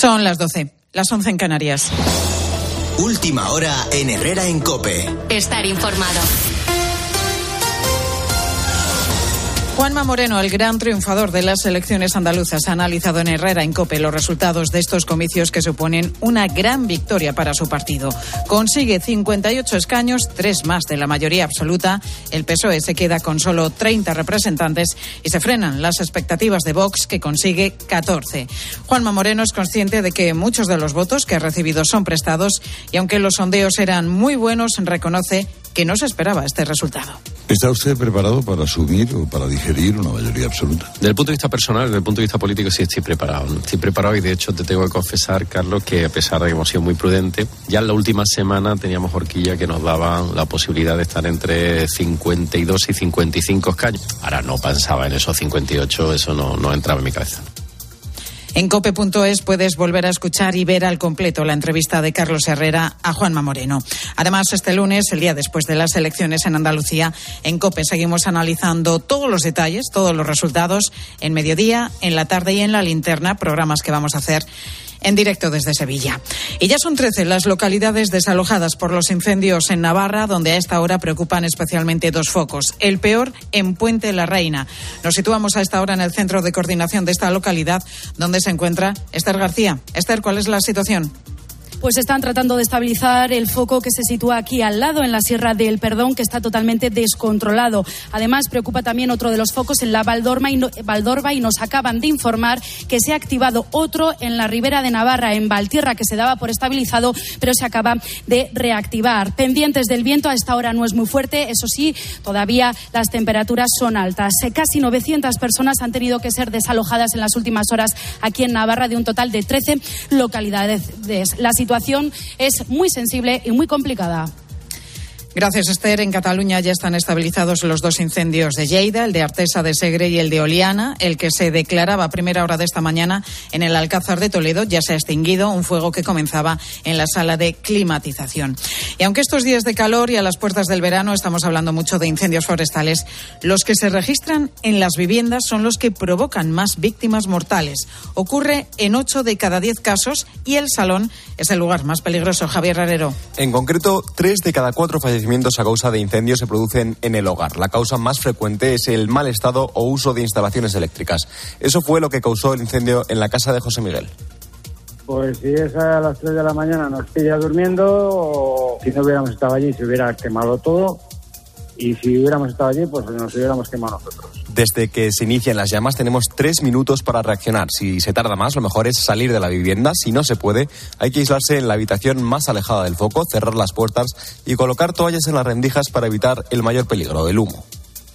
Son las 12, las 11 en Canarias. Última hora en Herrera en COPE. Estar informado. Juanma Moreno, el gran triunfador de las elecciones andaluzas, ha analizado en Herrera en COPE los resultados de estos comicios que suponen una gran victoria para su partido. Consigue 58 escaños, 3 más de la mayoría absoluta. El PSOE se queda con solo 30 representantes y se frenan las expectativas de Vox, que consigue 14. Juanma Moreno es consciente de que muchos de los votos que ha recibido son prestados y aunque los sondeos eran muy buenos, reconoce que no se esperaba este resultado. ¿Está usted preparado para asumir o para digerir una mayoría absoluta? Desde el punto de vista personal, desde el punto de vista político, sí estoy preparado. Estoy preparado y, de hecho, te tengo que confesar, Carlos, que a pesar de que hemos sido muy prudentes, ya en la última semana teníamos horquilla que nos daba la posibilidad de estar entre 52 y 55 escaños. Ahora no pensaba en esos 58, eso no entraba en mi cabeza. En cope.es puedes volver a escuchar y ver al completo la entrevista de Carlos Herrera a Juanma Moreno. Además, este lunes, el día después de las elecciones en Andalucía, en COPE seguimos analizando todos los detalles, todos los resultados, en mediodía, en la tarde y en la linterna, programas que vamos a hacer en directo desde Sevilla. Y ya son 13 las localidades desalojadas por los incendios en Navarra, donde a esta hora preocupan especialmente 2 focos. El peor en Puente la Reina. Nos situamos a esta hora en el centro de coordinación de esta localidad, donde se encuentra Esther García. Esther, ¿cuál es la situación? Pues están tratando de estabilizar el foco que se sitúa aquí al lado, en la Sierra del Perdón, que está totalmente descontrolado. Además, preocupa también otro de los focos en la Valdorba y nos acaban de informar que se ha activado otro en la Ribera de Navarra, en Valtierra, que se daba por estabilizado, pero se acaba de reactivar. Pendientes del viento, a esta hora no es muy fuerte, eso sí, todavía las temperaturas son altas. Casi 900 personas han tenido que ser desalojadas en las últimas horas aquí en Navarra, de un total de 13 localidades. La situación es muy sensible y muy complicada. Gracias, Esther. En Cataluña ya están estabilizados los 2 incendios de Lleida, el de Artesa de Segre y el de Oliana. El que se declaraba a primera hora de esta mañana en el Alcázar de Toledo ya se ha extinguido, un fuego que comenzaba en la sala de climatización. Y aunque estos días de calor y a las puertas del verano estamos hablando mucho de incendios forestales, los que se registran en las viviendas son los que provocan más víctimas mortales. Ocurre en 8 de cada 10 casos y el salón es el lugar más peligroso. Javier Herrero. En concreto, 3 de cada 4 fallecimientos a causa de incendios se producen en el hogar. La causa más frecuente es el mal estado o uso de instalaciones eléctricas. Eso fue lo que causó el incendio en la casa de José Miguel. Pues si es a las 3 de la mañana nos pilla durmiendo, o si no hubiéramos estado allí se hubiera quemado todo, y si hubiéramos estado allí pues nos hubiéramos quemado nosotros. Desde que se inician las llamas tenemos 3 minutos para reaccionar. Si se tarda más, lo mejor es salir de la vivienda. Si no se puede, hay que aislarse en la habitación más alejada del foco, cerrar las puertas y colocar toallas en las rendijas para evitar el mayor peligro, el humo.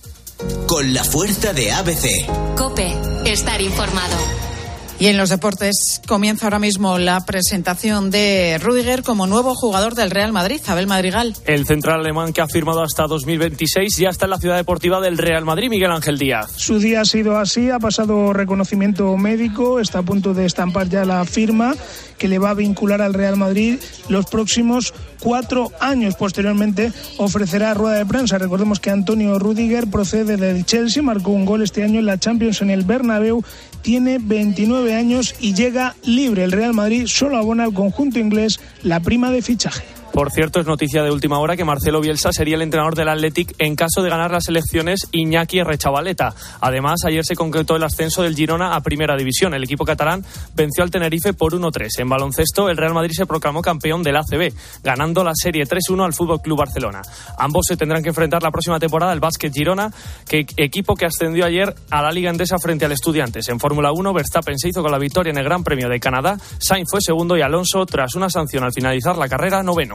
Con la fuerza de ABC. COPE. Estar informado. Y en los deportes comienza ahora mismo la presentación de Rüdiger como nuevo jugador del Real Madrid. Abel Madrigal. El central alemán, que ha firmado hasta 2026, ya está en la ciudad deportiva del Real Madrid. Miguel Ángel Díaz. Su día ha sido así, ha pasado reconocimiento médico, está a punto de estampar ya la firma que le va a vincular al Real Madrid los próximos 4 años. Posteriormente ofrecerá rueda de prensa. Recordemos que Antonio Rüdiger procede del Chelsea, marcó un gol este año en la Champions en el Bernabéu, tiene 29 años y llega libre. El Real Madrid solo abona al conjunto inglés la prima de fichaje. Por cierto, es noticia de última hora que Marcelo Bielsa sería el entrenador del Athletic en caso de ganar las elecciones Iñaki Errechavaleta. Además, ayer se concretó el ascenso del Girona a Primera División. El equipo catalán venció al Tenerife por 1-3. En baloncesto, el Real Madrid se proclamó campeón del ACB, ganando la serie 3-1 al FC Barcelona. Ambos se tendrán que enfrentar la próxima temporada el Básquet Girona, equipo que ascendió ayer a la Liga Endesa frente al Estudiantes. En Fórmula 1, Verstappen se hizo con la victoria en el Gran Premio de Canadá, Sainz fue segundo y Alonso, tras una sanción al finalizar la carrera, noveno.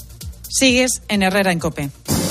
Sigues en Herrera en COPE.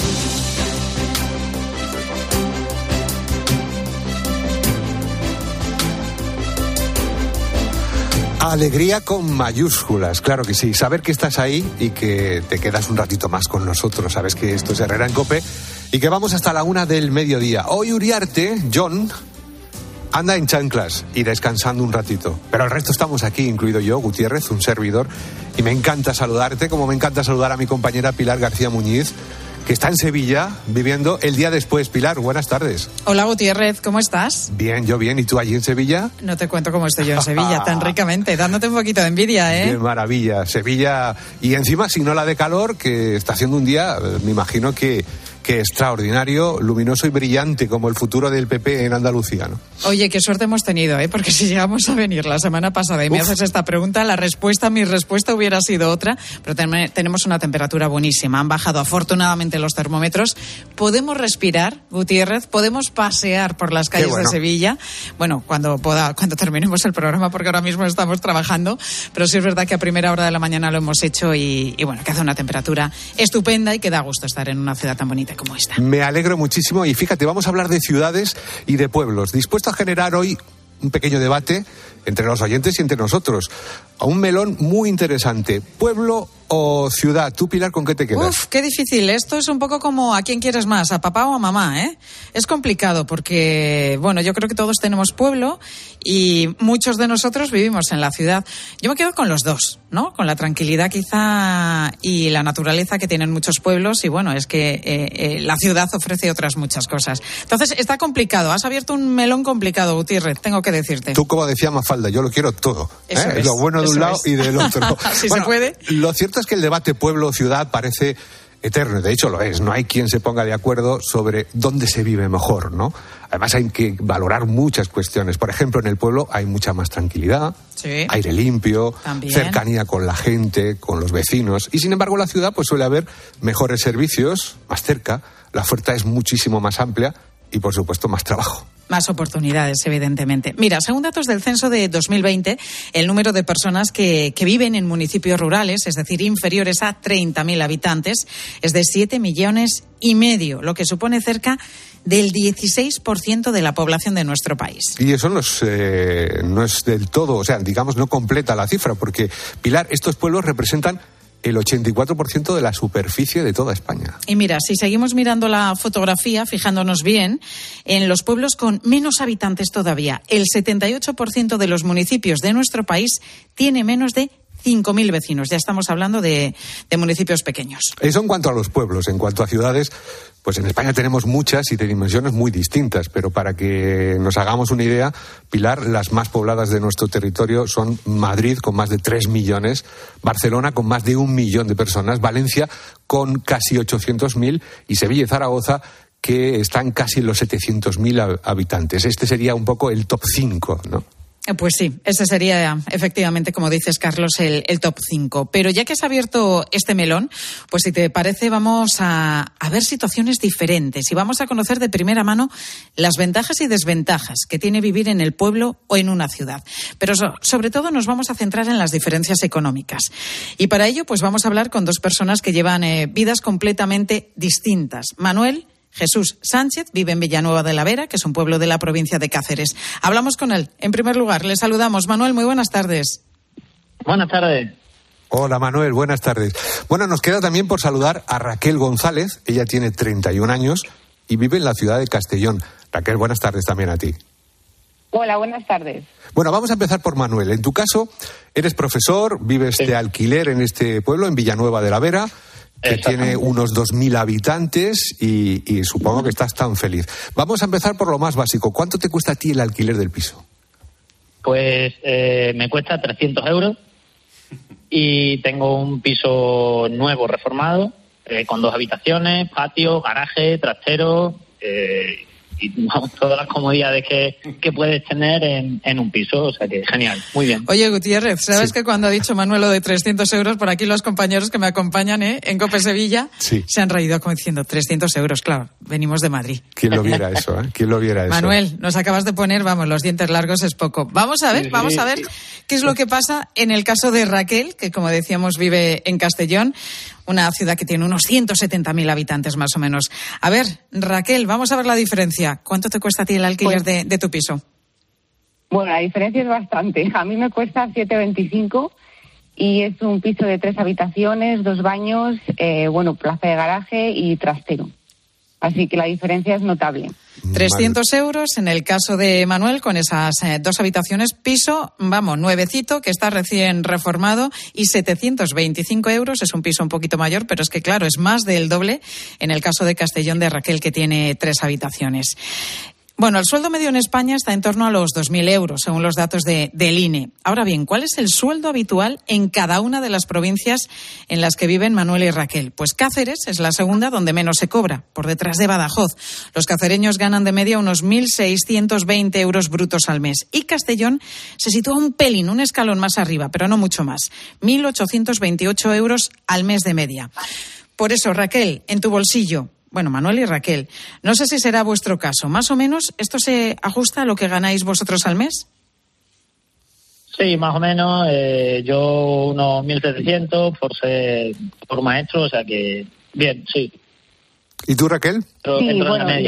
Alegría con mayúsculas, claro que sí. Saber que estás ahí y que te quedas un ratito más con nosotros. Sabes que esto es Herrera en COPE y que vamos hasta la 1 del mediodía. Hoy Uriarte, John, anda en chanclas y descansando un ratito. Pero el resto estamos aquí, incluido yo, Gutiérrez, un servidor. Y me encanta saludarte, como me encanta saludar a mi compañera Pilar García Muñiz, que está en Sevilla viviendo el día después. Pilar, buenas tardes. Hola Gutiérrez, ¿cómo estás? Bien, yo bien. ¿Y tú allí en Sevilla? No te cuento cómo estoy yo en Sevilla, tan ricamente, dándote un poquito de envidia, ¿eh? Qué maravilla. Sevilla, y encima sin ola de calor, que está haciendo un día, me imagino que extraordinario, luminoso y brillante, como el futuro del PP en Andalucía, ¿no? Oye, qué suerte hemos tenido, ¿eh? Porque si llegamos a venir la semana pasada y me haces esta pregunta, mi respuesta hubiera sido otra, pero tenemos una temperatura buenísima. Han bajado afortunadamente los termómetros. Podemos respirar, Gutiérrez, podemos pasear por las calles de Sevilla. Bueno, cuando terminemos el programa, porque ahora mismo estamos trabajando, pero sí es verdad que a primera hora de la mañana lo hemos hecho y bueno, que hace una temperatura estupenda y que da gusto estar en una ciudad tan bonita como esta. Me alegro muchísimo y fíjate, vamos a hablar de ciudades y de pueblos. Dispuesto a generar hoy un pequeño debate entre los oyentes y entre nosotros. A un melón muy interesante. ¿Pueblo o ciudad? Tú, Pilar, ¿con qué te quedas? Uf, qué difícil. Esto es un poco como ¿a quién quieres más? ¿A papá o a mamá? Es complicado porque, bueno, yo creo que todos tenemos pueblo y muchos de nosotros vivimos en la ciudad. Yo me quedo con los dos, ¿no? Con la tranquilidad quizá y la naturaleza que tienen muchos pueblos y, bueno, es que la ciudad ofrece otras muchas cosas. Entonces, está complicado. Has abierto un melón complicado, Gutiérrez, tengo que decirte. Tú, como decía Mafalda, yo lo quiero todo. Eso es, lo bueno de un lado y del otro. Si se puede. Lo cierto es que el debate pueblo-ciudad parece eterno, de hecho lo es. No hay quien se ponga de acuerdo sobre dónde se vive mejor, ¿no? Además hay que valorar muchas cuestiones. Por ejemplo, en el pueblo hay mucha más tranquilidad, sí, aire limpio, también, cercanía con la gente, con los vecinos. Y sin embargo, en la ciudad pues suele haber mejores servicios, más cerca, la oferta es muchísimo más amplia y, por supuesto, más trabajo. Más oportunidades, evidentemente. Mira, según datos del censo de 2020, el número de personas que viven en municipios rurales, es decir, inferiores a 30.000 habitantes, es de 7,5 millones, lo que supone cerca del 16% de la población de nuestro país. Y eso no es del todo, o sea, digamos, no completa la cifra, porque, Pilar, estos pueblos representan el 84% de la superficie de toda España. Y mira, si seguimos mirando la fotografía, fijándonos bien, en los pueblos con menos habitantes todavía, el 78% de los municipios de nuestro país tiene menos de 5.000 vecinos. Ya estamos hablando de municipios pequeños. Eso en cuanto a los pueblos. En cuanto a ciudades, pues en España tenemos muchas y de dimensiones muy distintas, pero para que nos hagamos una idea, Pilar, las más pobladas de nuestro territorio son Madrid, con más de 3 millones, Barcelona, con más de 1 millón de personas, Valencia, con casi 800.000, y Sevilla y Zaragoza, que están casi en los 700.000 habitantes. Este sería un poco el top 5, ¿no? Pues sí, ese sería efectivamente, como dices, Carlos, el top 5. Pero ya que has abierto este melón, pues si te parece vamos a ver situaciones diferentes y vamos a conocer de primera mano las ventajas y desventajas que tiene vivir en el pueblo o en una ciudad. Pero sobre todo nos vamos a centrar en las diferencias económicas. Y para ello pues vamos a hablar con dos personas que llevan vidas completamente distintas. Manuel Jesús Sánchez vive en Villanueva de la Vera, que es un pueblo de la provincia de Cáceres. Hablamos con él. En primer lugar, le saludamos. Manuel, muy buenas tardes. Buenas tardes. Hola, Manuel, buenas tardes. Bueno, nos queda también por saludar a Raquel González. Ella tiene 31 años y vive en la ciudad de Castellón. Raquel, buenas tardes también a ti. Hola, buenas tardes. Bueno, vamos a empezar por Manuel. En tu caso, eres profesor, vives de alquiler en este pueblo, en Villanueva de la Vera, que tiene unos 2.000 habitantes y supongo que estás tan feliz. Vamos a empezar por lo más básico. ¿Cuánto te cuesta a ti el alquiler del piso? Pues me cuesta 300 euros y tengo un piso nuevo, reformado, con 2 habitaciones, patio, garaje, trastero y todas las comodidades que puedes tener en un piso, o sea que genial, muy bien. Oye, Gutiérrez, ¿sabes que cuando ha dicho Manuel lo de 300 euros, por aquí los compañeros que me acompañan en COPE Sevilla se han reído como diciendo 300 euros, claro, venimos de Madrid. ¿Quién lo viera eso? ¿Quién lo viera eso? Manuel, nos acabas de poner, vamos, los dientes largos es poco. Vamos a ver qué es lo que pasa en el caso de Raquel, que como decíamos vive en Castellón, una ciudad que tiene unos 170.000 habitantes más o menos. A ver, Raquel, vamos a ver la diferencia. ¿Cuánto te cuesta a ti el alquiler de tu piso? Bueno, la diferencia es bastante. A mí me cuesta 7,25 y es un piso de 3 habitaciones, 2 baños, plaza de garaje y trastero. Así que la diferencia es notable. 300 euros en el caso de Manuel, con esas 2 habitaciones, piso, nuevecito, que está recién reformado, y 725 euros, es un piso un poquito mayor, pero es que claro, es más del doble en el caso de Castellón de Raquel, que tiene 3 habitaciones. Bueno, el sueldo medio en España está en torno a los 2.000 euros, según los datos del INE. Ahora bien, ¿cuál es el sueldo habitual en cada una de las provincias en las que viven Manuel y Raquel? Pues Cáceres es la segunda donde menos se cobra, por detrás de Badajoz. Los cacereños ganan de media unos 1.620 euros brutos al mes. Y Castellón se sitúa un pelín, un escalón más arriba, pero no mucho más. 1.828 euros al mes de media. Por eso, Raquel, en tu bolsillo... Bueno, Manuel y Raquel, no sé si será vuestro caso. ¿Más o menos esto se ajusta a lo que ganáis vosotros al mes? Sí, más o menos. Yo unos 1.700 por maestro, o sea que bien, sí. ¿Y tú, Raquel? Sí, bueno,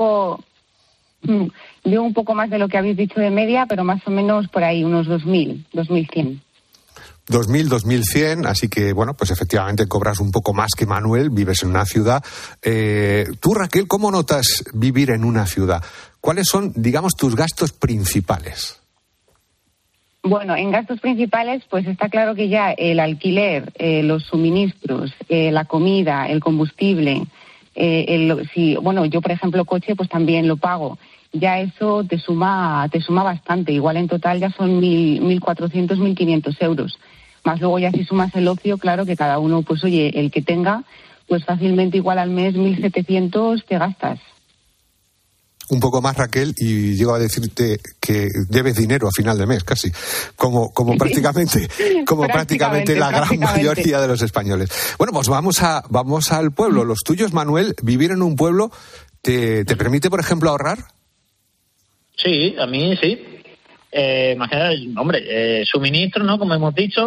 yo un poco más de lo que habéis dicho de media, pero más o menos por ahí, unos 2.000, 2.100. 2.000, 2.100, así que, bueno, pues efectivamente cobras un poco más que Manuel, vives en una ciudad. Tú, Raquel, ¿cómo notas vivir en una ciudad? ¿Cuáles son, digamos, tus gastos principales? Bueno, en gastos principales, pues está claro que ya el alquiler, los suministros, la comida, el combustible, yo, por ejemplo, coche, pues también lo pago. Ya eso te suma bastante. Igual en total ya son 1.400, 1.500 euros. Más luego ya si sumas el ocio, claro que cada uno, pues oye, el que tenga, pues fácilmente igual al mes 1.700 te gastas. Un poco más, Raquel, y llego a decirte que debes dinero a final de mes, casi, como prácticamente la gran mayoría de los españoles. Bueno, pues vamos al pueblo. Los tuyos, Manuel, vivir en un pueblo, ¿te permite, por ejemplo, ahorrar? Sí, a mí sí. Imagínate, suministro, ¿no? Como hemos dicho,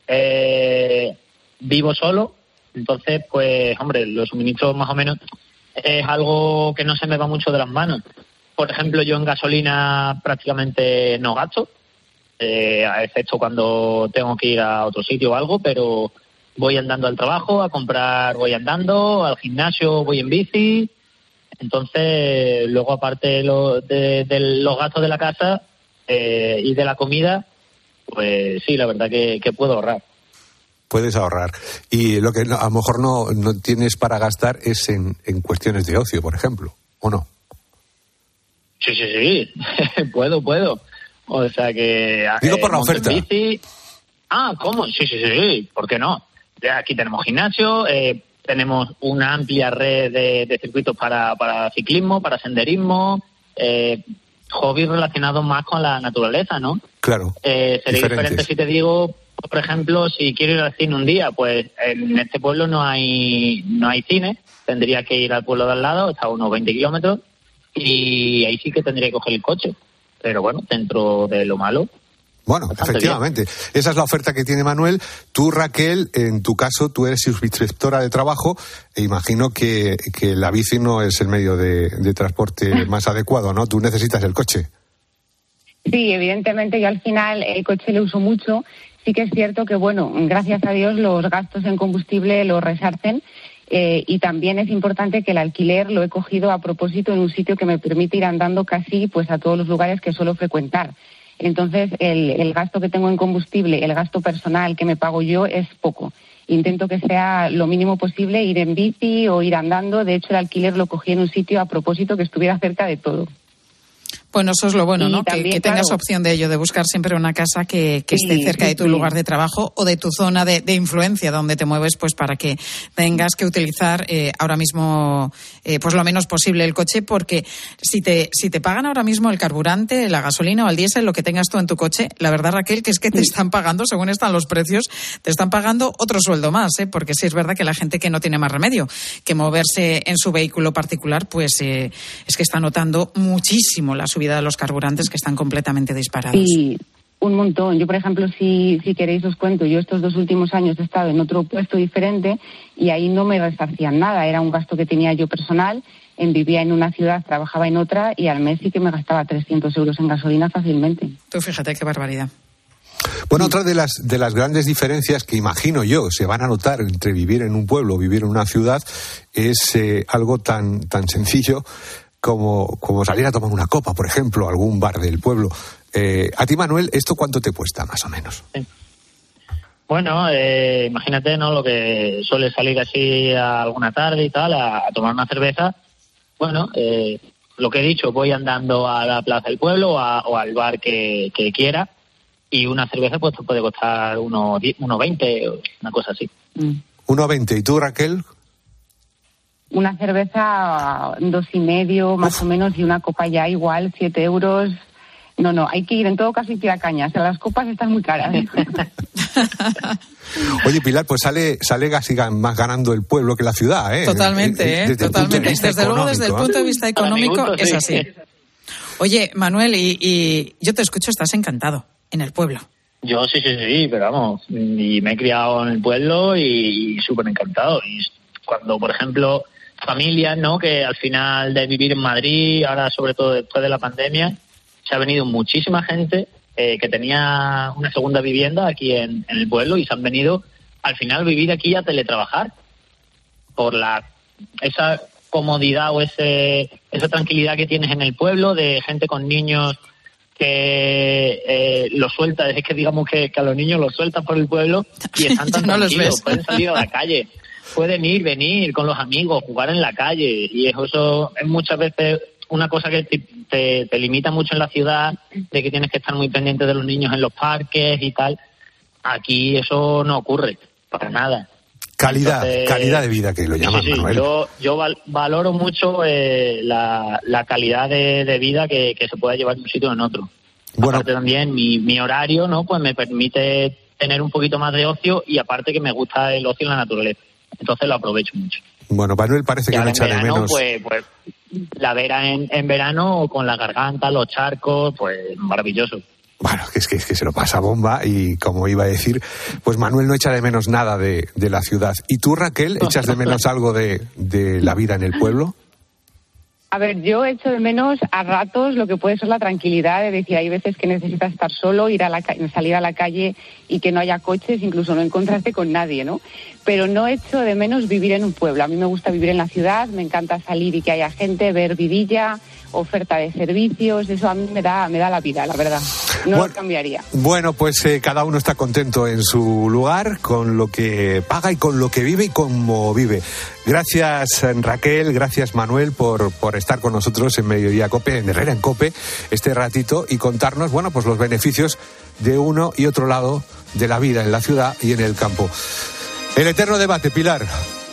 vivo solo, entonces, pues, hombre, los suministros más o menos es algo que no se me va mucho de las manos. Por ejemplo, yo en gasolina prácticamente no gasto, excepto cuando tengo que ir a otro sitio o algo, pero voy andando al trabajo, a comprar voy andando, al gimnasio voy en bici. Entonces, luego aparte de los gastos de la casa y de la comida, pues sí, la verdad que puedo ahorrar. Puedes ahorrar. Y lo que a lo mejor no tienes para gastar es en cuestiones de ocio, por ejemplo, ¿o no? Sí. puedo. O sea que... Digo por la oferta. Bici. Ah, ¿cómo? Sí. ¿Por qué no? Aquí tenemos gimnasio, tenemos una amplia red de circuitos para ciclismo, para senderismo, hobbies relacionados más con la naturaleza, ¿no? Claro. Sería diferente si te digo, por ejemplo, si quiero ir al cine un día, pues en este pueblo no hay cine, tendría que ir al pueblo de al lado, está a unos 20 kilómetros, y ahí sí que tendría que coger el coche. Pero bueno, dentro de lo malo. Bueno, efectivamente, bien. Esa es la oferta que tiene Manuel. Tú, Raquel, en tu caso, tú eres subinspectora de trabajo e imagino que la bici no es el medio de transporte más adecuado, ¿no? Tú necesitas el coche. Sí, evidentemente yo al final el coche lo uso mucho. Sí que es cierto que, bueno, gracias a Dios los gastos en combustible los resarcen. Y también es importante que el alquiler lo he cogido a propósito en un sitio que me permite ir andando casi pues a todos los lugares que suelo frecuentar. Entonces, el gasto que tengo en combustible, el gasto personal que me pago yo es poco. Intento que sea lo mínimo posible, ir en bici o ir andando. De hecho, el alquiler lo cogí en un sitio a propósito que estuviera cerca de todo. Bueno, eso es lo bueno, ¿no? También, que tengas opción de ello, de buscar siempre una casa que esté cerca de tu lugar de trabajo o de tu zona de influencia donde te mueves, pues para que tengas que utilizar ahora mismo pues lo menos posible el coche, porque si te pagan ahora mismo el carburante, la gasolina o el diésel, lo que tengas tú en tu coche, la verdad, Raquel, que es que te están pagando, según están los precios, te están pagando otro sueldo más, porque sí es verdad que la gente que no tiene más remedio que moverse en su vehículo particular, pues es que está notando muchísimo la subida de los carburantes, que están completamente disparados. Sí, un montón. Yo, por ejemplo, si queréis os cuento, yo estos 2 últimos años he estado en otro puesto diferente y ahí no me resarcían nada. Era un gasto que tenía yo personal, vivía en una ciudad, trabajaba en otra y al mes sí que me gastaba 300 euros en gasolina fácilmente. Tú fíjate qué barbaridad. Bueno, otra de las grandes diferencias que imagino yo se van a notar entre vivir en un pueblo o vivir en una ciudad es algo tan sencillo como salir a tomar una copa, por ejemplo, a algún bar del pueblo. A ti, Manuel, ¿esto cuánto te cuesta, más o menos? Sí. Bueno, imagínate, ¿no? Lo que suele salir así a alguna tarde y tal, a tomar una cerveza. Bueno, lo que he dicho, voy andando a la plaza del pueblo o al bar que quiera, y una cerveza pues te puede costar 1,20, una cosa así. 1,20. ¿Y tú, Raquel? Una cerveza 2,5 más o menos, y una copa ya igual, 7 euros. No, hay que ir en todo caso y tirar cañas. Las copas están muy caras. Oye, Pilar, pues sale casi más ganando el pueblo que la ciudad, ¿eh? Totalmente, totalmente. Desde luego, desde el punto de vista económico, es así. Oye, Manuel, y yo te escucho, estás encantado en el pueblo. Yo sí, pero vamos, y me he criado en el pueblo y súper encantado. Y cuando, por ejemplo, familias, ¿no? Que al final de vivir en Madrid, ahora sobre todo después de la pandemia, se ha venido muchísima gente que tenía una segunda vivienda aquí en el pueblo, y se han venido al final a vivir aquí, a teletrabajar, por esa comodidad o esa tranquilidad que tienes en el pueblo, de gente con niños que los suelta. Es que digamos que a los niños los sueltan por el pueblo y están tan tranquilos, pueden salir a la calle, pueden venir con los amigos, jugar en la calle, y eso es muchas veces una cosa que te limita mucho en la ciudad, de que tienes que estar muy pendiente de los niños en los parques y tal. Aquí eso no ocurre, para nada. Calidad de vida, que lo llaman, sí, Manuel. Yo valoro mucho la calidad de vida que se pueda llevar de un sitio en otro. Bueno, aparte también mi horario, ¿no? Pues me permite tener un poquito más de ocio, y aparte que me gusta el ocio en la naturaleza. Entonces lo aprovecho mucho. Bueno, Manuel parece que no echa de menos. Pues la vera en verano, con la garganta, los charcos, pues maravilloso. Bueno, es que se lo pasa bomba, y como iba a decir, pues Manuel no echa de menos nada de la ciudad. ¿Y tú, Raquel, echas de menos algo de la vida en el pueblo? A ver, yo echo de menos a ratos lo que puede ser la tranquilidad, de decir, hay veces que necesitas estar solo, salir a la calle y que no haya coches, incluso no encontrarte con nadie, ¿no? Pero no echo de menos vivir en un pueblo. A mí me gusta vivir en la ciudad, me encanta salir y que haya gente, ver vidilla, oferta de servicios, eso a mí me da la vida, la verdad. No lo cambiaría. Bueno, pues cada uno está contento en su lugar, con lo que paga y con lo que vive y cómo vive. Gracias, Raquel, gracias, Manuel, por estar con nosotros en Mediodía COPE, en Herrera en COPE, este ratito, y contarnos, bueno, pues los beneficios de uno y otro lado de la vida en la ciudad y en el campo. El eterno debate, Pilar.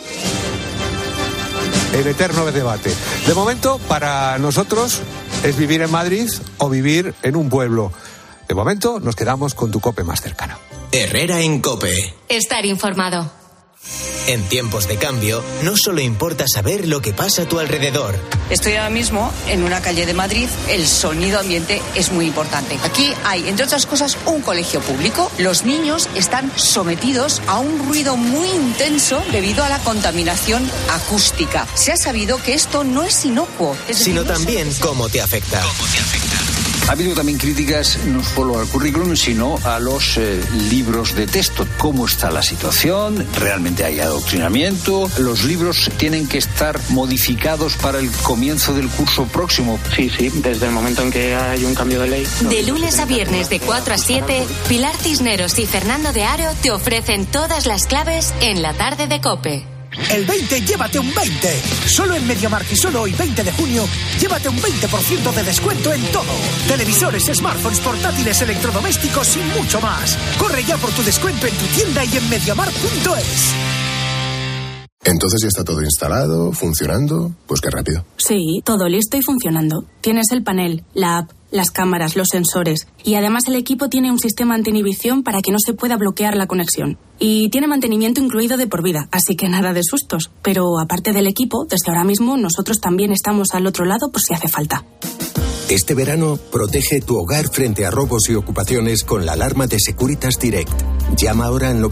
El eterno debate. De momento, para nosotros, es vivir en Madrid o vivir en un pueblo. De momento, nos quedamos con tu COPE más cercana. Herrera en COPE. Estar informado. En tiempos de cambio, no solo importa saber lo que pasa a tu alrededor. Estoy ahora mismo en una calle de Madrid. El sonido ambiente es muy importante. Aquí hay, entre otras cosas, un colegio público. Los niños están sometidos a un ruido muy intenso debido a la contaminación acústica. Se ha sabido que esto no es inocuo, sino también cómo te afecta. Ha habido también críticas no solo al currículum, sino a los libros de texto. ¿Cómo está la situación? ¿Realmente hay adoctrinamiento? ¿Los libros tienen que estar modificados para el comienzo del curso próximo? Sí, desde el momento en que hay un cambio de ley. De lunes a viernes de 4 a 7, Pilar Cisneros y Fernando de Aro te ofrecen todas las claves en la tarde de COPE. El 20, llévate un 20. Solo en MediaMarkt y solo hoy, 20 de junio, llévate un 20% de descuento en todo. Televisores, smartphones, portátiles, electrodomésticos y mucho más. Corre ya por tu descuento en tu tienda y en MediaMarkt.es. Entonces ya está todo instalado, funcionando. Pues qué rápido. Sí, todo listo y funcionando. Tienes el panel, la app, las cámaras, los sensores. Y además el equipo tiene un sistema anti-inhibición para que no se pueda bloquear la conexión. Y tiene mantenimiento incluido de por vida, así que nada de sustos. Pero aparte del equipo, desde ahora mismo nosotros también estamos al otro lado por si hace falta. Este verano, protege tu hogar frente a robos y ocupaciones con la alarma de Securitas Direct. Llama ahora al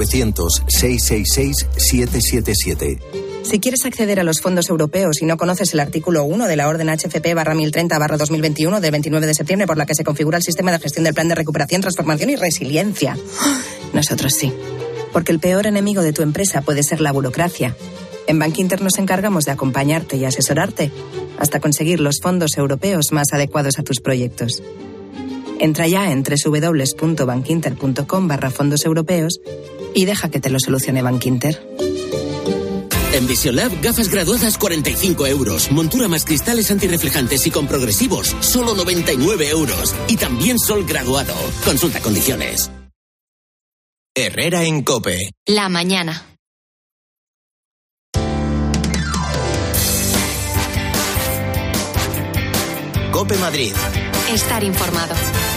900-666-777. Si quieres acceder a los fondos europeos y no conoces el artículo 1 de la orden HFP/1030/2021 del 29 de septiembre por la que se configura el sistema de gestión del Plan de Recuperación, Transformación y Resiliencia. Nosotros sí. Porque el peor enemigo de tu empresa puede ser la burocracia. En Bankinter nos encargamos de acompañarte y asesorarte hasta conseguir los fondos europeos más adecuados a tus proyectos. Entra ya en www.bankinter.com/fondos europeos y deja que te lo solucione Bankinter. En Vision Lab, gafas graduadas 45 euros. Montura más cristales antirreflejantes y con progresivos, solo 99 euros. Y también sol graduado. Consulta condiciones. Herrera en COPE. La mañana. COPE Madrid. Estar informado.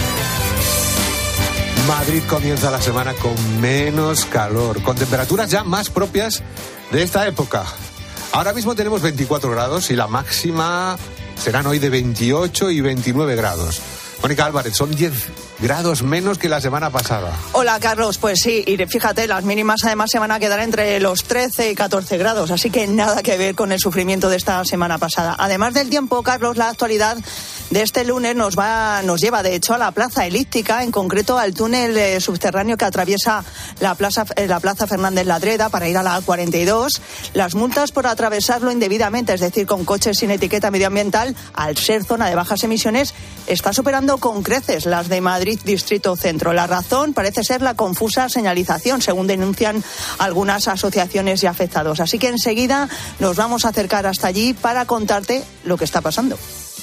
Madrid comienza la semana con menos calor, con temperaturas ya más propias de esta época. Ahora mismo tenemos 24 grados y la máxima serán hoy de 28 y 29 grados. Mónica Álvarez, son 10 grados menos que la semana pasada. Hola, Carlos. Pues sí, y fíjate, las mínimas además se van a quedar entre los 13 y 14 grados, así que nada que ver con el sufrimiento de esta semana pasada. Además del tiempo, Carlos, la actualidad de este lunes nos lleva, de hecho, a la Plaza Elíptica, en concreto al túnel subterráneo que atraviesa la Plaza Fernández Ladreda para ir a la A42. Las multas por atravesarlo indebidamente, es decir, con coches sin etiqueta medioambiental, al ser zona de bajas emisiones, está superando con creces las de Madrid Distrito Centro. La razón parece ser la confusa señalización, según denuncian algunas asociaciones y afectados. Así que enseguida nos vamos a acercar hasta allí para contarte lo que está pasando.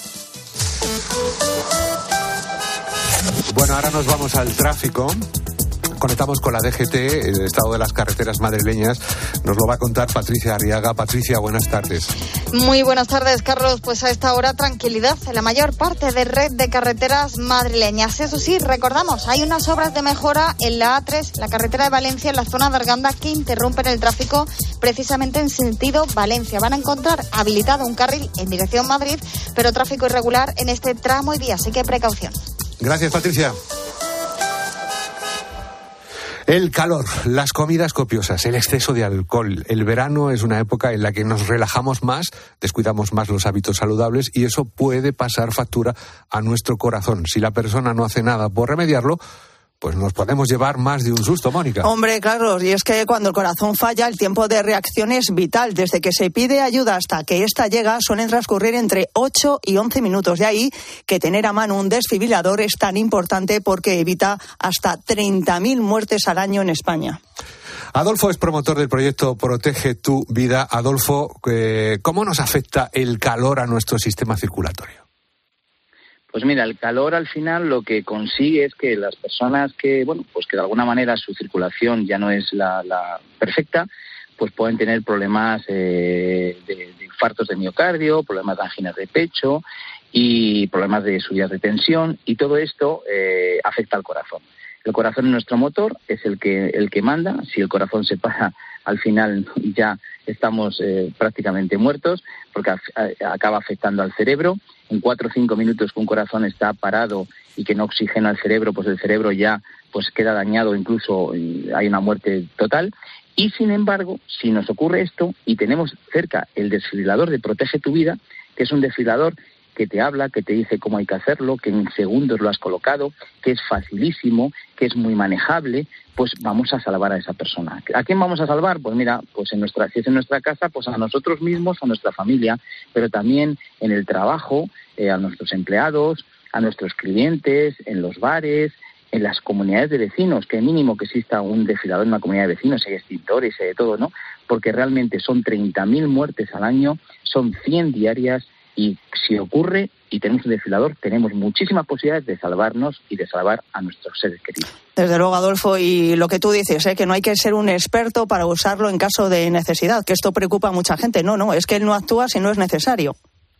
Bueno, ahora nos vamos al tráfico. Conectamos con la DGT, el estado de las carreteras madrileñas. Nos lo va a contar Patricia Arriaga. Patricia, buenas tardes. Muy buenas tardes, Carlos. Pues a esta hora tranquilidad en la mayor parte de red de carreteras madrileñas. Eso sí, recordamos, hay unas obras de mejora en la A3, la carretera de Valencia, en la zona de Arganda, que interrumpen el tráfico precisamente en sentido Valencia. Van a encontrar habilitado un carril en dirección Madrid, pero tráfico irregular en este tramo y vía, así que precaución. Gracias, Patricia. El calor, las comidas copiosas, el exceso de alcohol. El verano es una época en la que nos relajamos más, descuidamos más los hábitos saludables y eso puede pasar factura a nuestro corazón. Si la persona no hace nada por remediarlo, pues nos podemos llevar más de un susto, Mónica. Hombre, Carlos, y es que cuando el corazón falla, el tiempo de reacción es vital. Desde que se pide ayuda hasta que ésta llega, suelen transcurrir entre 8 y 11 minutos. De ahí que tener a mano un desfibrilador es tan importante porque evita hasta 30.000 muertes al año en España. Adolfo es promotor del proyecto Protege tu Vida. Adolfo, ¿cómo nos afecta el calor a nuestro sistema circulatorio? Pues mira, el calor al final lo que consigue es que las personas que, pues que de alguna manera su circulación ya no es la perfecta, pues pueden tener problemas de infartos de miocardio, problemas de anginas de pecho y problemas de subidas de tensión, y todo esto afecta al corazón. El corazón es nuestro motor, es el que manda. Si el corazón se para, al final ya estamos prácticamente muertos, porque acaba afectando al cerebro. En 4 o 5 minutos que un corazón está parado y que no oxigena al cerebro, pues el cerebro ya pues queda dañado, incluso hay una muerte total. Y sin embargo, si nos ocurre esto y tenemos cerca el desfibrilador de Protege tu Vida, que es un desfibrilador que te habla, que te dice cómo hay que hacerlo, que en segundos lo has colocado, que es facilísimo, que es muy manejable, pues vamos a salvar a esa persona. ¿A quién vamos a salvar? Pues mira, pues si es en nuestra casa, pues a nosotros mismos, a nuestra familia, pero también en el trabajo, a nuestros empleados, a nuestros clientes, en los bares, en las comunidades de vecinos, que mínimo que exista un desfibrilador en una comunidad de vecinos, hay extintores, hay de todo, ¿no? Porque realmente son 30.000 muertes al año, son 100 diarias, y si ocurre y tenemos un desfibrilador, tenemos muchísimas posibilidades de salvarnos y de salvar a nuestros seres queridos. Desde luego, Adolfo, y lo que tú dices, que no hay que ser un experto para usarlo en caso de necesidad, que esto preocupa a mucha gente. No, es que él no actúa si no es necesario.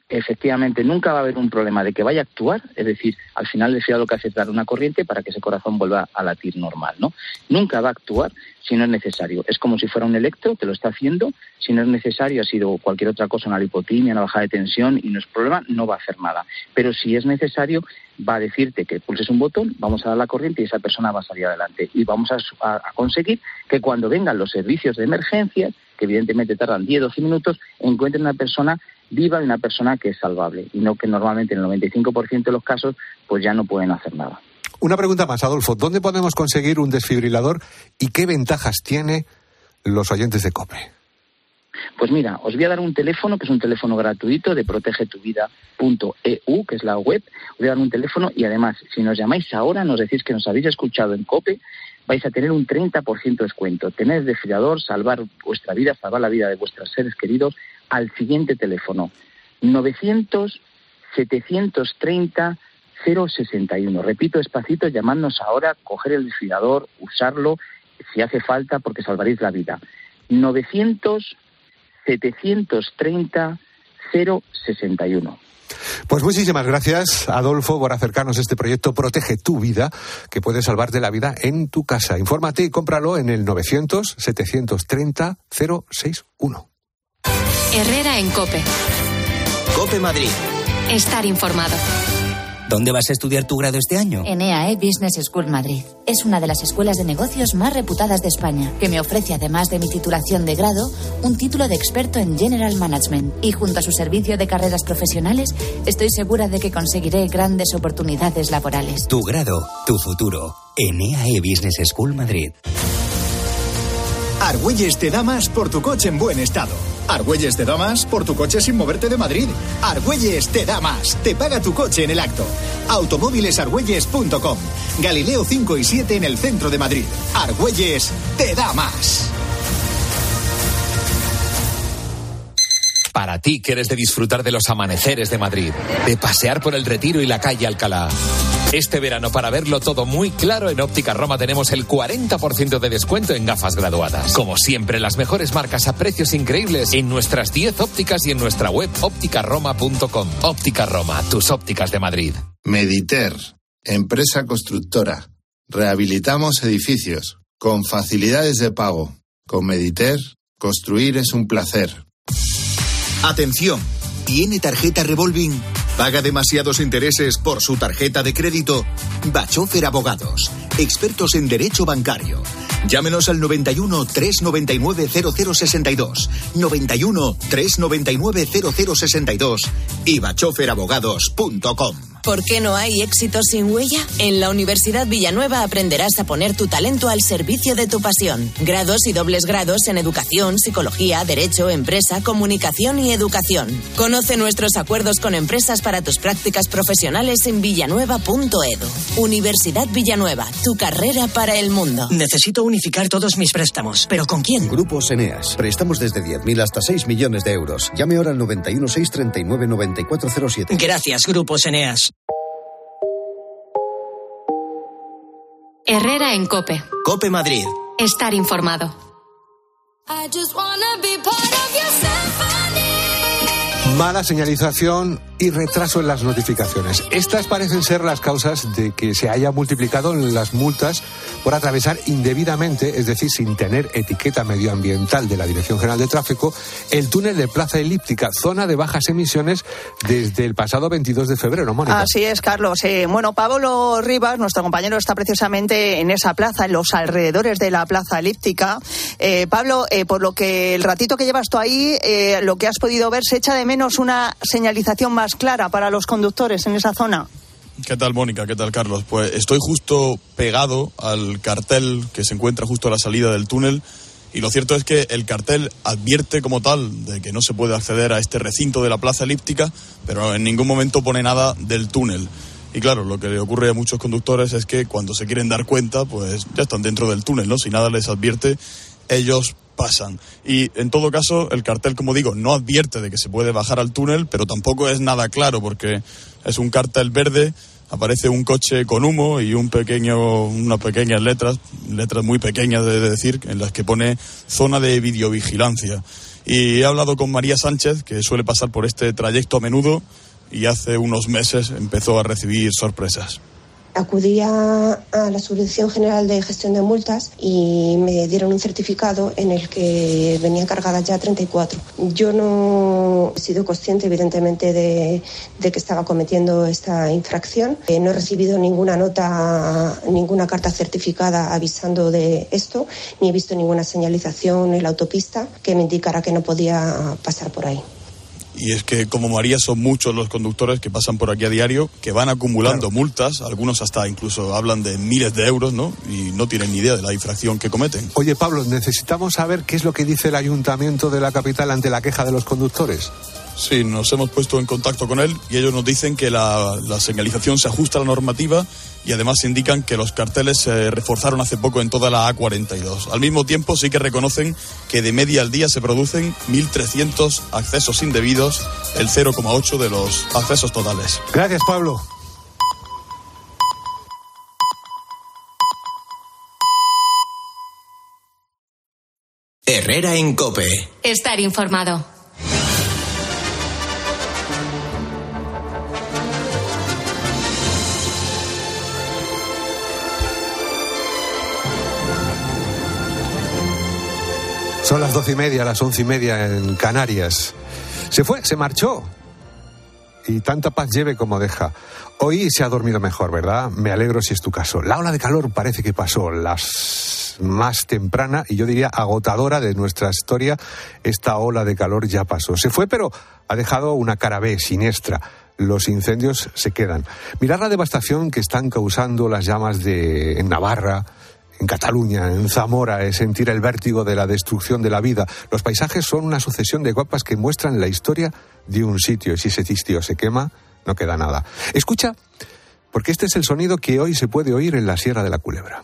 efectivamente nunca va a haber un problema de que vaya a actuar, es decir, al final el desfibrilador lo que hace es dar una corriente para que ese corazón vuelva a latir normal, ¿no? Nunca va a actuar si no es necesario. Es como si fuera un electro, te lo está haciendo, si no es necesario, ha sido cualquier otra cosa, una lipotimia, una bajada de tensión y no es problema, no va a hacer nada. Pero si es necesario, va a decirte que pulses un botón, vamos a dar la corriente y esa persona va a salir adelante. Y vamos a conseguir que cuando vengan los servicios de emergencias, que evidentemente tardan 10-12 minutos, encuentren una persona viva y una persona que es salvable, y no que normalmente en el 95% de los casos pues ya no pueden hacer nada. Una pregunta más, Adolfo. ¿Dónde podemos conseguir un desfibrilador y qué ventajas tiene los oyentes de COPE? Pues mira, os voy a dar un teléfono, que es un teléfono gratuito de protegetuvida.eu, que es la web. Os voy a dar un teléfono y además, si nos llamáis ahora, nos decís que nos habéis escuchado en COPE, vais a tener un 30% de descuento. Tener desfibrilador, salvar vuestra vida, salvar la vida de vuestros seres queridos, al siguiente teléfono, 900-730-061. Repito despacito, llamadnos ahora, coger el desfibrilador, usarlo, si hace falta, porque salvaréis la vida. 900-730-061. Pues muchísimas gracias, Adolfo, por acercarnos a este proyecto Protege tu Vida, que puede salvarte la vida en tu casa. Infórmate y cómpralo en el 900-730-061. Herrera en COPE. COPE Madrid. Estar informado. ¿Dónde vas a estudiar tu grado este año? En EAE Business School Madrid. Es una de las escuelas de negocios más reputadas de España, que me ofrece, además de mi titulación de grado, un título de experto en General Management. Y junto a su servicio de carreras profesionales, estoy segura de que conseguiré grandes oportunidades laborales. Tu grado, tu futuro. En EAE Business School Madrid. Argüelles te da más por tu coche en buen estado. Argüelles te da más por tu coche sin moverte de Madrid. Argüelles te da más. Te paga tu coche en el acto. Automóvilesargüelles.com. Galileo 5 y 7 en el centro de Madrid. Argüelles te da más. Para ti que eres de disfrutar de los amaneceres de Madrid, de pasear por el Retiro y la calle Alcalá. Este verano, para verlo todo muy claro, en Óptica Roma tenemos el 40% de descuento en gafas graduadas. Como siempre, las mejores marcas a precios increíbles en nuestras 10 ópticas y en nuestra web ópticaroma.com. Óptica Roma, tus ópticas de Madrid. Mediter, empresa constructora. Rehabilitamos edificios con facilidades de pago. Con Mediter, construir es un placer. Atención, ¿tiene tarjeta revolving? ¿Paga demasiados intereses por su tarjeta de crédito? Bachofer Abogados, expertos en derecho bancario. Llámenos al 91 399 0062, 91 399 0062 y bachoferabogados.com. ¿Por qué no hay éxito sin huella? En la Universidad Villanueva aprenderás a poner tu talento al servicio de tu pasión. Grados y dobles grados en educación, psicología, derecho, empresa, comunicación y educación. Conoce nuestros acuerdos con empresas para tus prácticas profesionales en villanueva.edu. Universidad Villanueva, tu carrera para el mundo. Necesito unificar todos mis préstamos, ¿pero con quién? Grupos Eneas. Préstamos desde 10.000 hasta 6 millones de euros. Llame ahora al 91 639 9407. Gracias, Grupos Eneas. Herrera en COPE. COPE Madrid. Estar informado. Mala señalización y retraso en las notificaciones. Estas parecen ser las causas de que se haya multiplicado las multas por atravesar indebidamente, es decir, sin tener etiqueta medioambiental de la Dirección General de Tráfico, el túnel de Plaza Elíptica, zona de bajas emisiones desde el pasado 22 de febrero, Mónica. Así es, Carlos. Bueno, Pablo Rivas, nuestro compañero, está precisamente en esa plaza, en los alrededores de la Plaza Elíptica. Pablo, por lo que el ratito que llevas tú ahí, lo que has podido ver, se echa de menos una señalización más clara para los conductores en esa zona. ¿Qué tal, Mónica? ¿Qué tal, Carlos? Pues estoy justo pegado al cartel que se encuentra justo a la salida del túnel y lo cierto es que el cartel advierte como tal de que no se puede acceder a este recinto de la Plaza Elíptica, pero en ningún momento pone nada del túnel. Y claro, lo que le ocurre a muchos conductores es que cuando se quieren dar cuenta, pues ya están dentro del túnel, ¿no? Si nada les advierte, ellos pasan. Y en todo caso, el cartel, como digo, no advierte de que se puede bajar al túnel, pero tampoco es nada claro porque es un cartel verde aparece un coche con humo y unas pequeñas letras muy pequeñas de decir, en las que pone zona de videovigilancia. Y he hablado con María Sánchez, que suele pasar por este trayecto a menudo, y hace unos meses empezó a recibir sorpresas. Acudí a la Subdirección General de Gestión de Multas y me dieron un certificado en el que venían cargadas ya 34. Yo no he sido consciente, evidentemente, de que estaba cometiendo esta infracción. No he recibido ninguna nota, ninguna carta certificada avisando de esto, ni he visto ninguna señalización en la autopista que me indicara que no podía pasar por ahí. Y es que, como María, son muchos los conductores que pasan por aquí a diario, que van acumulando multas, algunos hasta incluso hablan de miles de euros, ¿no? Y no tienen ni idea de la infracción que cometen. Oye, Pablo, necesitamos saber qué es lo que dice el Ayuntamiento de la capital ante la queja de los conductores. Sí, nos hemos puesto en contacto con él y ellos nos dicen que la señalización se ajusta a la normativa y además indican que los carteles se reforzaron hace poco en toda la A42. Al mismo tiempo sí que reconocen que de media al día se producen 1.300 accesos indebidos, el 0,8 de los accesos totales. Gracias, Pablo. Herrera en COPE. Estar informado. Son las 12:30, las 11:30 en Canarias. Se marchó. Y tanta paz lleve como deja. Hoy se ha dormido mejor, ¿verdad? Me alegro si es tu caso. La ola de calor parece que pasó, las más temprana y yo diría agotadora de nuestra historia. Esta ola de calor ya pasó. Se fue, pero ha dejado una cara B siniestra. Los incendios se quedan. Mirad la devastación que están causando las llamas en Navarra, en Cataluña, en Zamora, es sentir el vértigo de la destrucción de la vida. Los paisajes son una sucesión de mapas que muestran la historia de un sitio. Y si ese sitio se quema, no queda nada. Escucha, porque este es el sonido que hoy se puede oír en la Sierra de la Culebra.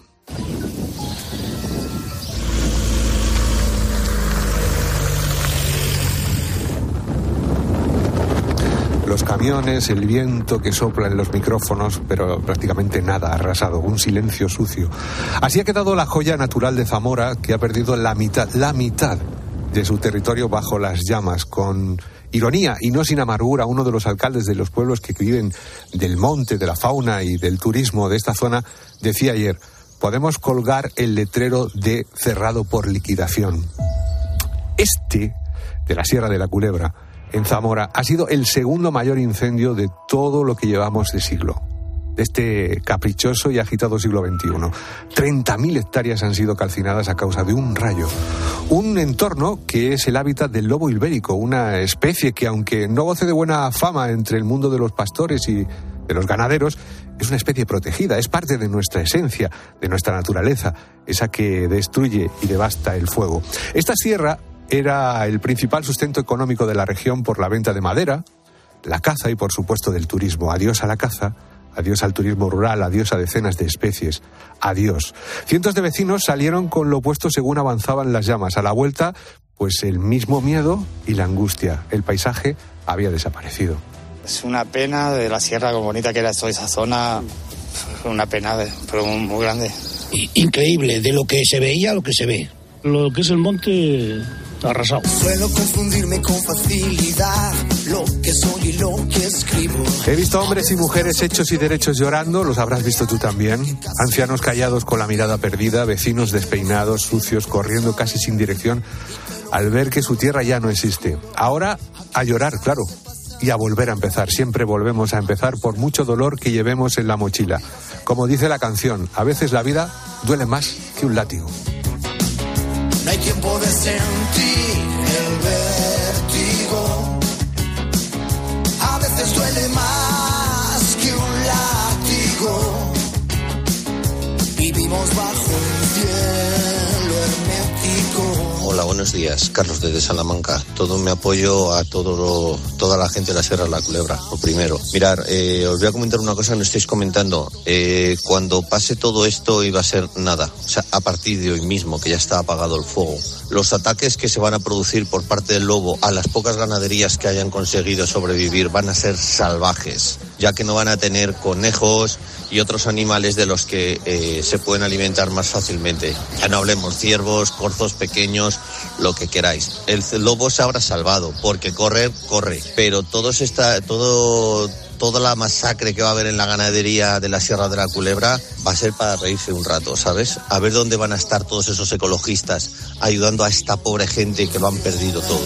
Los camiones, el viento que sopla en los micrófonos, pero prácticamente nada arrasado, un silencio sucio. Así ha quedado la joya natural de Zamora, que ha perdido la mitad de su territorio bajo las llamas. Con ironía y no sin amargura, uno de los alcaldes de los pueblos que viven del monte, de la fauna y del turismo de esta zona, decía ayer: podemos colgar el letrero de cerrado por liquidación. Este, de la Sierra de la Culebra, en Zamora, ha sido el segundo mayor incendio de todo lo que llevamos de siglo, de este caprichoso y agitado siglo XXI. 30.000 hectáreas han sido calcinadas a causa de un rayo. Un entorno que es el hábitat del lobo ibérico, una especie que, aunque no goce de buena fama entre el mundo de los pastores y de los ganaderos, es una especie protegida, es parte de nuestra esencia, de nuestra naturaleza, esa que destruye y devasta el fuego. Esta sierra era el principal sustento económico de la región por la venta de madera, la caza y, por supuesto, del turismo. Adiós a la caza, adiós al turismo rural, adiós a decenas de especies, adiós. Cientos de vecinos salieron con lo opuesto según avanzaban las llamas. A la vuelta, pues el mismo miedo y la angustia. El paisaje había desaparecido. Es una pena de la sierra, como bonita que era toda esa zona, una pena, pero muy grande. Increíble, de lo que se veía a lo que se ve. Lo que es el monte arrasado. Suelo confundirme con facilidad lo que soy y lo que escribo. He visto hombres y mujeres hechos y derechos llorando, los habrás visto tú también. Ancianos callados con la mirada perdida, vecinos despeinados, sucios, corriendo casi sin dirección al ver que su tierra ya no existe. Ahora a llorar, claro, y a volver a empezar. Siempre volvemos a empezar por mucho dolor que llevemos en la mochila. Como dice la canción, a veces la vida duele más que un látigo. No hay tiempo de sentir el vértigo. A veces duele más que un látigo. Vivimos bajo un cielo hermético. Hola, buenos días. Carlos desde Salamanca. Todo mi apoyo a toda la gente de la Sierra de la Culebra. Lo primero. Mirar, os voy a comentar una cosa que no estáis comentando. Cuando pase todo esto iba a ser nada. O sea, a partir de hoy mismo, que ya está apagado el fuego. Los ataques que se van a producir por parte del lobo a las pocas ganaderías que hayan conseguido sobrevivir van a ser salvajes. ya que no van a tener conejos y otros animales de los que se pueden alimentar más fácilmente. Ya no hablemos ciervos, corzos pequeños, lo que queráis. El lobo se habrá salvado, porque corre, pero toda la masacre que va a haber en la ganadería de la Sierra de la Culebra va a ser para reírse un rato, ¿sabes? A ver dónde van a estar todos esos ecologistas ayudando a esta pobre gente que lo han perdido todo.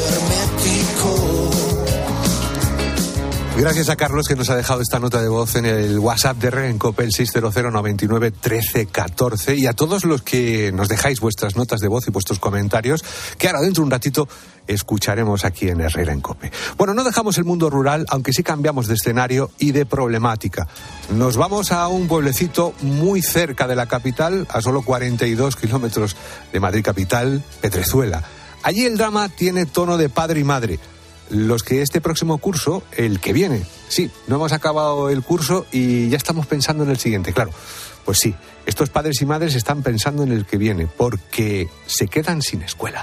Gracias a Carlos, que nos ha dejado esta nota de voz en el WhatsApp de REN COPE, el 600 99 13 14, y a todos los que nos dejáis vuestras notas de voz y vuestros comentarios, que ahora dentro de un ratito escucharemos aquí en Herrera en COPE. Bueno, no dejamos el mundo rural, aunque sí cambiamos de escenario y de problemática. Nos vamos a un pueblecito muy cerca de la capital, a solo 42 kilómetros de Madrid capital, Pedrezuela. Allí el drama tiene tono de padre y madre. Los que este próximo curso, el que viene, sí, no hemos acabado el curso y ya estamos pensando en el siguiente, claro. Pues sí, estos padres y madres están pensando en el que viene, porque se quedan sin escuela.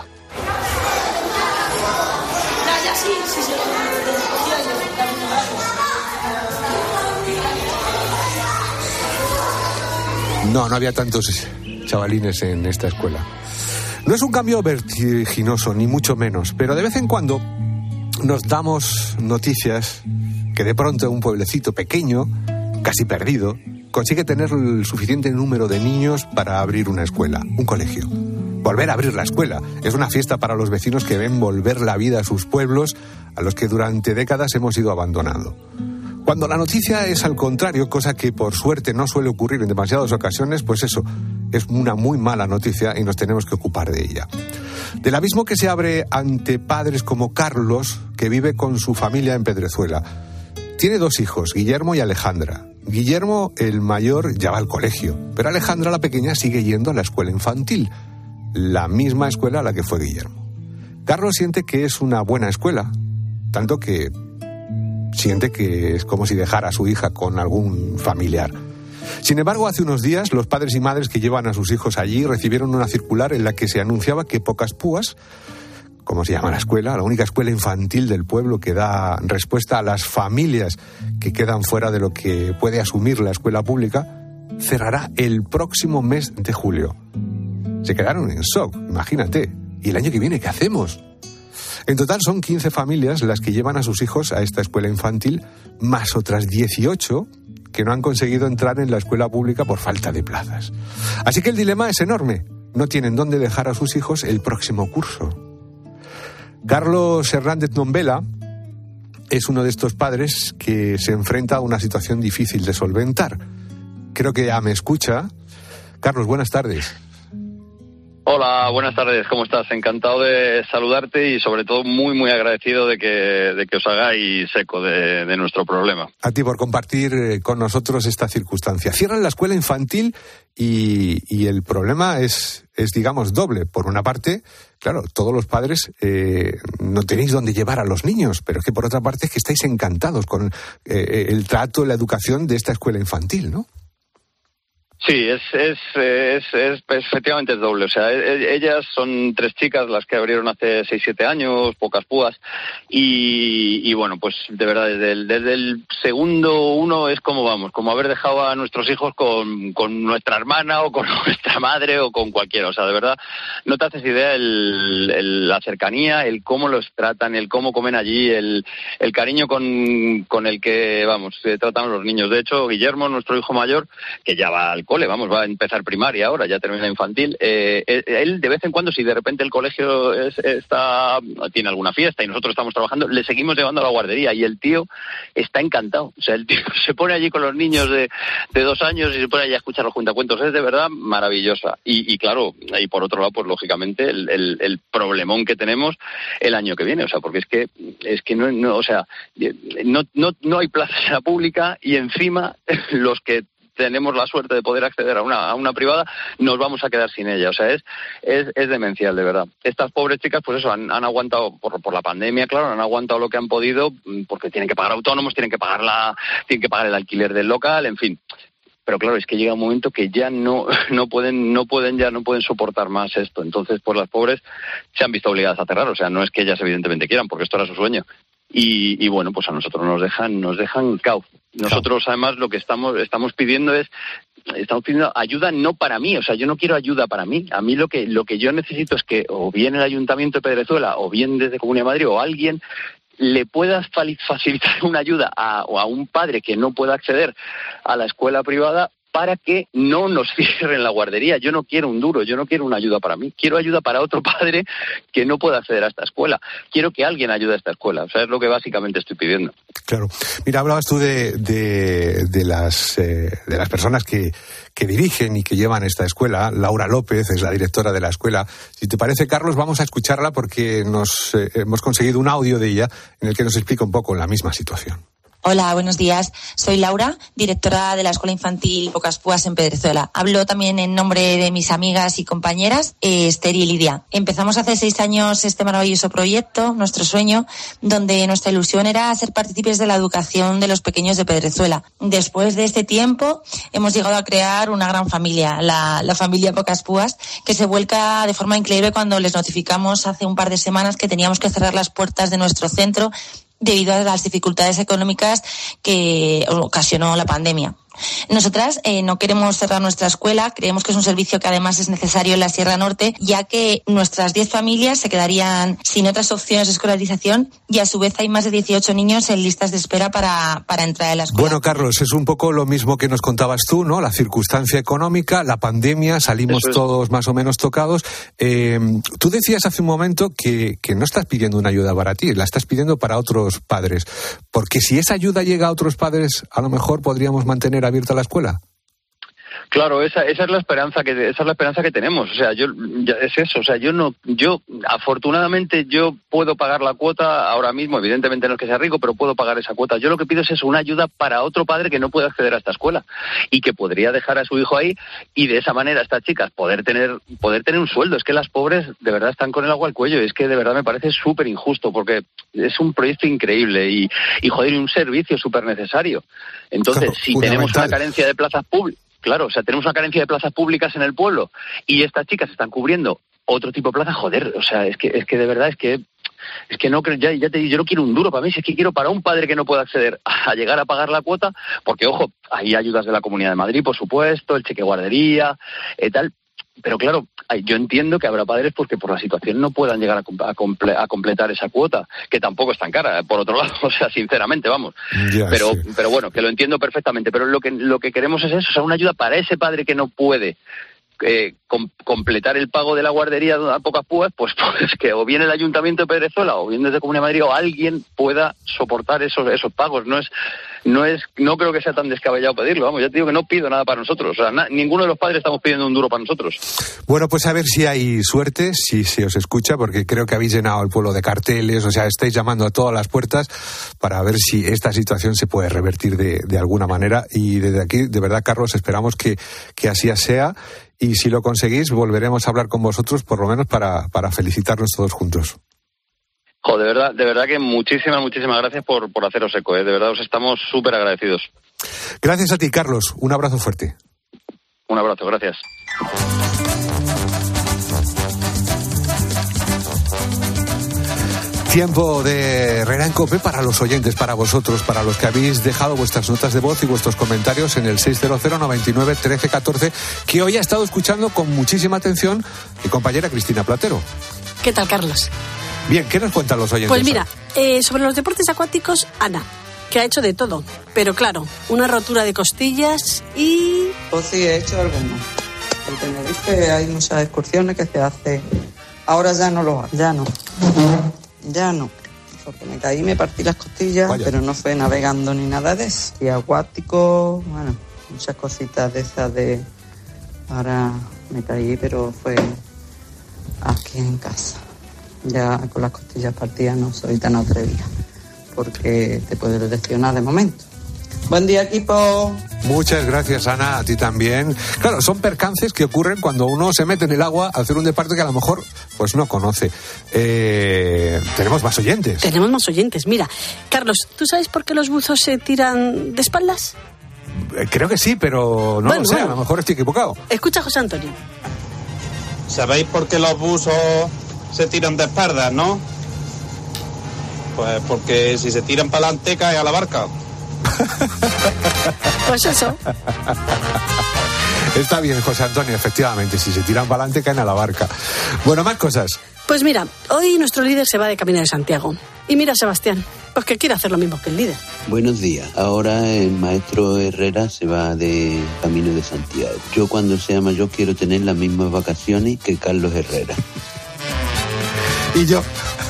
No había tantos chavalines en esta escuela. No es un cambio vertiginoso, ni mucho menos, pero de vez en cuando nos damos noticias que de pronto un pueblecito pequeño, casi perdido, consigue tener el suficiente número de niños para abrir una escuela, un colegio. Volver a abrir la escuela es una fiesta para los vecinos que ven volver la vida a sus pueblos, a los que durante décadas hemos ido abandonando. Cuando la noticia es al contrario, cosa que por suerte no suele ocurrir en demasiadas ocasiones, pues eso, es una muy mala noticia y nos tenemos que ocupar de ella. Del abismo que se abre ante padres como Carlos, que vive con su familia en Pedrezuela. Tiene 2 hijos, Guillermo y Alejandra. Guillermo, el mayor, ya va al colegio, pero Alejandra, la pequeña, sigue yendo a la escuela infantil, la misma escuela a la que fue Guillermo. Carlos siente que es una buena escuela, tanto que siente que es como si dejara a su hija con algún familiar. Sin embargo, hace unos días, los padres y madres que llevan a sus hijos allí recibieron una circular en la que se anunciaba que Pocas Púas, como se llama la escuela, la única escuela infantil del pueblo que da respuesta a las familias que quedan fuera de lo que puede asumir la escuela pública, cerrará el próximo mes de julio. Se quedaron en shock, imagínate. ¿Y el año que viene qué hacemos? En total son 15 familias las que llevan a sus hijos a esta escuela infantil, más otras 18 que no han conseguido entrar en la escuela pública por falta de plazas. Así que el dilema es enorme. No tienen dónde dejar a sus hijos el próximo curso. Carlos Hernández Nombela es uno de estos padres que se enfrenta a una situación difícil de solventar. Creo que ya me escucha. Carlos, buenas tardes. Hola, buenas tardes, ¿cómo estás? Encantado de saludarte y sobre todo muy agradecido de que os hagáis eco de nuestro problema. A ti por compartir con nosotros esta circunstancia. Cierran la escuela infantil y el problema es digamos doble. Por una parte, claro, todos los padres no tenéis dónde llevar a los niños, pero es que por otra parte es que estáis encantados con el trato, la educación de esta escuela infantil, ¿no? Sí, es efectivamente es doble. O sea, ellas son 3 chicas las que abrieron hace 6-7 años, Pocas Púas, y bueno, pues de verdad, desde el segundo uno es como haber dejado a nuestros hijos con nuestra hermana o con nuestra madre o con cualquiera. O sea, de verdad, no te haces idea la cercanía, el cómo los tratan, el cómo comen allí, el cariño con el que, tratan a los niños. De hecho, Guillermo, nuestro hijo mayor, que ya va al cole, va a empezar primaria ahora, ya termina infantil, él de vez en cuando, si de repente el colegio tiene alguna fiesta y nosotros estamos trabajando, le seguimos llevando a la guardería y el tío está encantado. O sea, el tío se pone allí con los niños de 2 años y se pone allí a escuchar los cuentacuentos. Es de verdad maravillosa. Y claro, y por otro lado, pues lógicamente el problemón que tenemos el año que viene. O sea, porque es que no hay plazas en la pública y encima los que tenemos la suerte de poder acceder a una privada, nos vamos a quedar sin ella. O sea, es demencial, de verdad. Estas pobres chicas, pues eso, han aguantado por la pandemia, claro, han aguantado lo que han podido, porque tienen que pagar autónomos, tienen que pagar el alquiler del local, en fin. Pero claro, es que llega un momento que ya no pueden soportar más esto. Entonces, pues las pobres se han visto obligadas a cerrar. O sea, no es que ellas evidentemente quieran, porque esto era su sueño. y bueno, pues a nosotros nos dejan cao. Nosotros además lo que estamos pidiendo ayuda no para mí, o sea, yo no quiero ayuda para mí. A mí lo que yo necesito es que o bien el Ayuntamiento de Pedrezuela o bien desde Comunidad de Madrid o alguien le pueda facilitar una ayuda a un padre que no pueda acceder a la escuela privada para que no nos cierren la guardería. Yo no quiero un duro, yo no quiero una ayuda para mí. Quiero ayuda para otro padre que no pueda acceder a esta escuela. Quiero que alguien ayude a esta escuela. O sea, es lo que básicamente estoy pidiendo. Claro. Mira, hablabas tú de las personas que dirigen y que llevan esta escuela. Laura López es la directora de la escuela. Si te parece, Carlos, vamos a escucharla porque hemos conseguido un audio de ella en el que nos explica un poco la misma situación. Hola, buenos días. Soy Laura, directora de la Escuela Infantil Pocas Púas en Pedrezuela. Hablo también en nombre de mis amigas y compañeras, Esther y Lidia. Empezamos hace 6 años este maravilloso proyecto, nuestro sueño, donde nuestra ilusión era ser partícipes de la educación de los pequeños de Pedrezuela. Después de este tiempo, hemos llegado a crear una gran familia, la familia Pocas Púas, que se vuelca de forma increíble cuando les notificamos hace un par de semanas que teníamos que cerrar las puertas de nuestro centro debido a las dificultades económicas que ocasionó la pandemia. Nosotras no queremos cerrar nuestra escuela, creemos que es un servicio que además es necesario en la Sierra Norte, ya que nuestras 10 familias se quedarían sin otras opciones de escolarización y a su vez hay más de 18 niños en listas de espera para entrar en la escuela. Bueno, Carlos, es un poco lo mismo que nos contabas tú, ¿no? La circunstancia económica, la pandemia, salimos todos más o menos tocados. Tú decías hace un momento que no estás pidiendo una ayuda para ti, la estás pidiendo para otros padres, porque si esa ayuda llega a otros padres, a lo mejor podríamos mantener abierta la escuela. Claro, esa es la esperanza que tenemos. O sea, es eso. O sea, yo afortunadamente yo puedo pagar la cuota ahora mismo. Evidentemente no es que sea rico, pero puedo pagar esa cuota. Yo lo que pido es eso, una ayuda para otro padre que no puede acceder a esta escuela y que podría dejar a su hijo ahí y de esa manera estas chicas poder tener un sueldo. Es que las pobres de verdad están con el agua al cuello. Es que de verdad me parece súper injusto porque es un proyecto increíble y joder, y un servicio súper necesario. Entonces, claro, si tenemos una carencia de plazas públicas. Claro, o sea, tenemos una carencia de plazas públicas en el pueblo y estas chicas están cubriendo otro tipo de plazas, joder, o sea, es que de verdad es que no creo, ya te digo, yo no quiero un duro para mí, si es que quiero para un padre que no pueda acceder a llegar a pagar la cuota, porque ojo, hay ayudas de la Comunidad de Madrid, por supuesto, el cheque guardería, tal. Pero claro, yo entiendo que habrá padres porque por la situación no puedan llegar a completar esa cuota, que tampoco es tan cara, por otro lado, o sea, sinceramente, vamos. Pero bueno, que lo entiendo perfectamente. Pero lo que queremos es eso, o sea, una ayuda para ese padre que no puede completar el pago de la guardería a Pocas Púas, pues que o bien el Ayuntamiento de Pedrezuela o bien desde Comunidad de Madrid o alguien pueda soportar esos pagos. No creo que sea tan descabellado pedirlo, vamos, ya te digo que no pido nada para nosotros, o sea, ninguno de los padres estamos pidiendo un duro para nosotros. Bueno, pues a ver si hay suerte, si se os escucha, porque creo que habéis llenado el pueblo de carteles, o sea, estáis llamando a todas las puertas para ver si esta situación se puede revertir de alguna manera y desde aquí, de verdad, Carlos, esperamos que así sea. Y si lo conseguís, volveremos a hablar con vosotros, por lo menos para felicitarnos todos juntos. Joder, de verdad que muchísimas gracias por haceros eco, de verdad os estamos súper agradecidos. Gracias a ti, Carlos. Un abrazo fuerte. Un abrazo, gracias. Tiempo de Herrera en COPE para los oyentes, para vosotros, para los que habéis dejado vuestras notas de voz y vuestros comentarios en el 600 99 13 14, que hoy ha estado escuchando con muchísima atención mi compañera Cristina Platero. ¿Qué tal, Carlos? Bien, ¿qué nos cuentan los oyentes? Pues mira, sobre los deportes acuáticos, Ana, que ha hecho de todo, pero claro, una rotura de costillas y... Pues sí, he hecho algunas. En Tenerife hay muchas excursiones que se hacen. Ahora ya no lo hago, ya no, porque me caí y me partí las costillas. Vaya. Pero no fue navegando ni nada de eso. Y acuático, bueno, muchas cositas de esas de... Ahora me caí, pero fue aquí en casa. Ya con las costillas partidas no soy tan atrevida, porque te puedes lesionar de momento. Buen día, equipo. Muchas gracias, Ana, a ti también. Claro, son percances que ocurren cuando uno se mete en el agua a hacer un deporte que a lo mejor pues no conoce. Tenemos más oyentes. Mira, Carlos, ¿tú sabes por qué los buzos se tiran de espaldas? Creo que sí, pero no lo sé, a lo mejor estoy equivocado. Escucha a José Antonio. ¿Sabéis por qué los buzos se tiran de espaldas, no? Pues porque si se tiran para adelante cae a la barca. Pues eso. Está bien, José Antonio, efectivamente, si se tiran para adelante caen a la barca. Bueno, más cosas. Pues mira, hoy nuestro líder se va de Camino de Santiago. Y mira, Sebastián, pues que quiere hacer lo mismo que el líder. Buenos días. Ahora el maestro Herrera se va de Camino de Santiago. Yo cuando sea mayor quiero tener las mismas vacaciones que Carlos Herrera. ¿Y yo?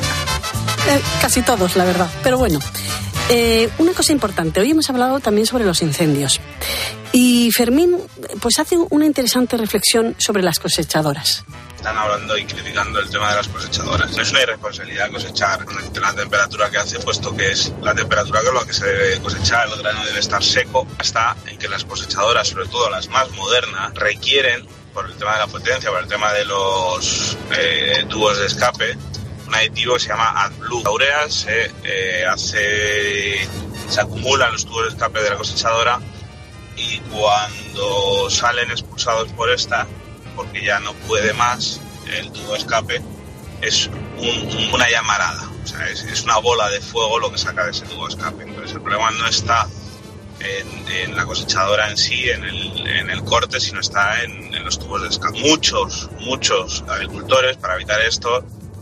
Casi todos, la verdad. Pero bueno, una cosa importante. Hoy hemos hablado también sobre los incendios. Y Fermín pues hace una interesante reflexión sobre las cosechadoras. Están hablando y criticando el tema de las cosechadoras. No es una irresponsabilidad cosechar con la temperatura que hace, puesto que es la temperatura con la que se debe cosechar. El grano debe estar seco. Está en que las cosechadoras, sobre todo las más modernas, requieren, por el tema de la potencia, por el tema de los tubos de escape, un aditivo que se llama AdBlue. La urea se acumula en los tubos de escape de la cosechadora y cuando salen expulsados por esta, porque ya no puede más el tubo de escape, es una llamarada, o sea, es una bola de fuego lo que saca de ese tubo de escape. Entonces el problema no está en la cosechadora en sí, en el corte, sino está en los tubos de escape. Muchos agricultores, para evitar esto,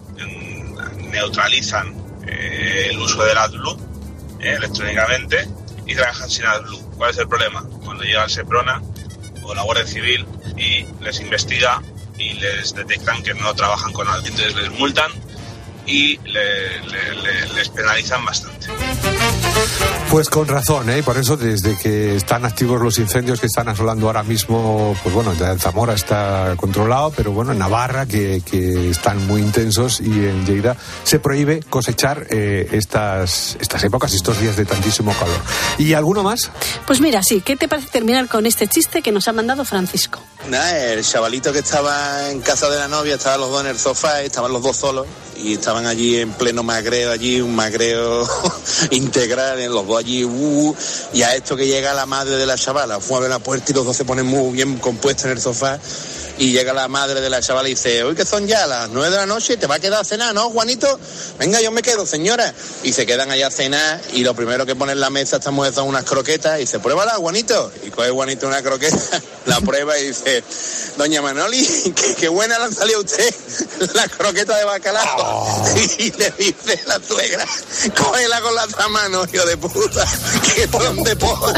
neutralizan el uso del AdBlue electrónicamente y trabajan sin AdBlue. ¿Cuál es el problema? Cuando llega el Seprona o la Guardia Civil y les investiga y les detectan que no trabajan con AdBlue, entonces les multan y les penalizan bastante. Pues con razón, ¿eh? Por eso desde que están activos los incendios que están asolando ahora mismo, pues bueno, ya en Zamora está controlado, pero bueno, en Navarra que están muy intensos, y en Lleida se prohíbe cosechar estas épocas, estos días de tantísimo calor. ¿Y alguno más? Pues mira, sí, ¿qué te parece terminar con este chiste que nos ha mandado Francisco? Nada, el chavalito que estaba en casa de la novia, estaban los dos en el sofá, estaban los dos solos y estaban allí en pleno magreo, un magreo integral, en los dos allí, y a esto que llega la madre de la chavala, mueve la puerta y los dos se ponen muy bien compuestos en el sofá, y llega la madre de la chavala y dice: hoy que son ya las 9 de la noche, ¿te va a quedar a cenar, no, Juanito? Venga, yo me quedo, señora. Y se quedan allá a cenar, y lo primero que pone en la mesa esta mujer son unas croquetas, y dice: pruébala, Juanito. Y coge Juanito una croqueta, la prueba y dice: doña Manoli, qué buena le han salido a usted la croqueta de bacalao. Y le dice la suegra: cógela con las otras manos, hijo de puta, que son de pollo.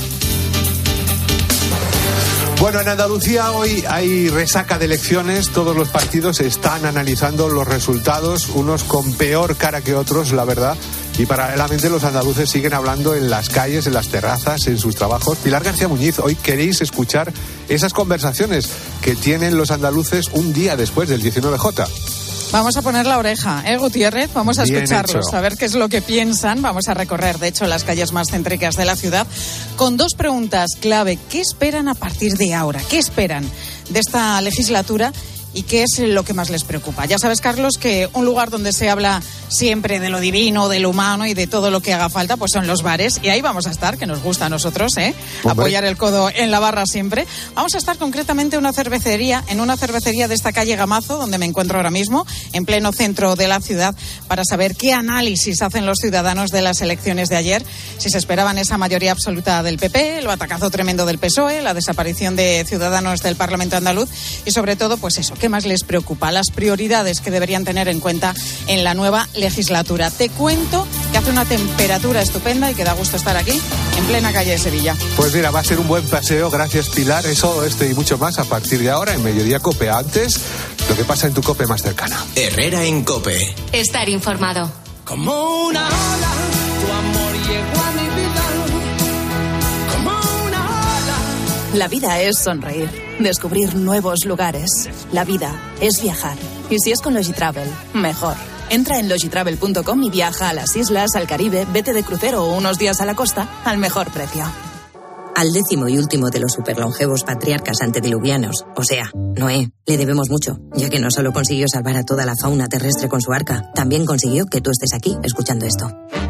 Bueno, en Andalucía hoy hay resaca de elecciones, todos los partidos están analizando los resultados, unos con peor cara que otros, la verdad, y paralelamente los andaluces siguen hablando en las calles, en las terrazas, en sus trabajos. Pilar García Muñiz, hoy queréis escuchar esas conversaciones que tienen los andaluces un día después del 19J. Vamos a poner la oreja, Gutiérrez? Vamos a Bien escucharlos, hecho. a ver qué es lo que piensan. Vamos a recorrer, de hecho, las calles más céntricas de la ciudad con dos preguntas clave. ¿Qué esperan a partir de ahora? ¿Qué esperan de esta legislatura? ¿Y qué es lo que más les preocupa? Ya sabes, Carlos, que un lugar donde se habla siempre de lo divino, de lo humano y de todo lo que haga falta, pues son los bares. Y ahí vamos a estar, que nos gusta a nosotros, apoyar el codo en la barra siempre. Vamos a estar concretamente en una cervecería de esta calle Gamazo, donde me encuentro ahora mismo, en pleno centro de la ciudad, para saber qué análisis hacen los ciudadanos de las elecciones de ayer, si se esperaban esa mayoría absoluta del PP, el batacazo tremendo del PSOE, la desaparición de Ciudadanos del Parlamento andaluz y, sobre todo, pues eso, ¿qué más les preocupa? Las prioridades que deberían tener en cuenta en la nueva legislatura. Te cuento que hace una temperatura estupenda y que da gusto estar aquí, en plena calle de Sevilla. Pues mira, va a ser un buen paseo, gracias Pilar. Eso, y mucho más a partir de ahora en Mediodía Cope. Antes, lo que pasa en tu Cope más cercana. Herrera en Cope. Estar informado. Como una ola, tu amor llegó a mi vida. Como una ola. La vida es sonreír, descubrir nuevos lugares. La vida es viajar. Y si es con Logitravel, mejor. Entra en logitravel.com y viaja a las islas, al Caribe, vete de crucero o unos días a la costa al mejor precio. Al 10º y último de los superlongevos patriarcas antediluvianos, o sea, Noé, le debemos mucho, ya que no solo consiguió salvar a toda la fauna terrestre con su arca, también consiguió que tú estés aquí escuchando esto.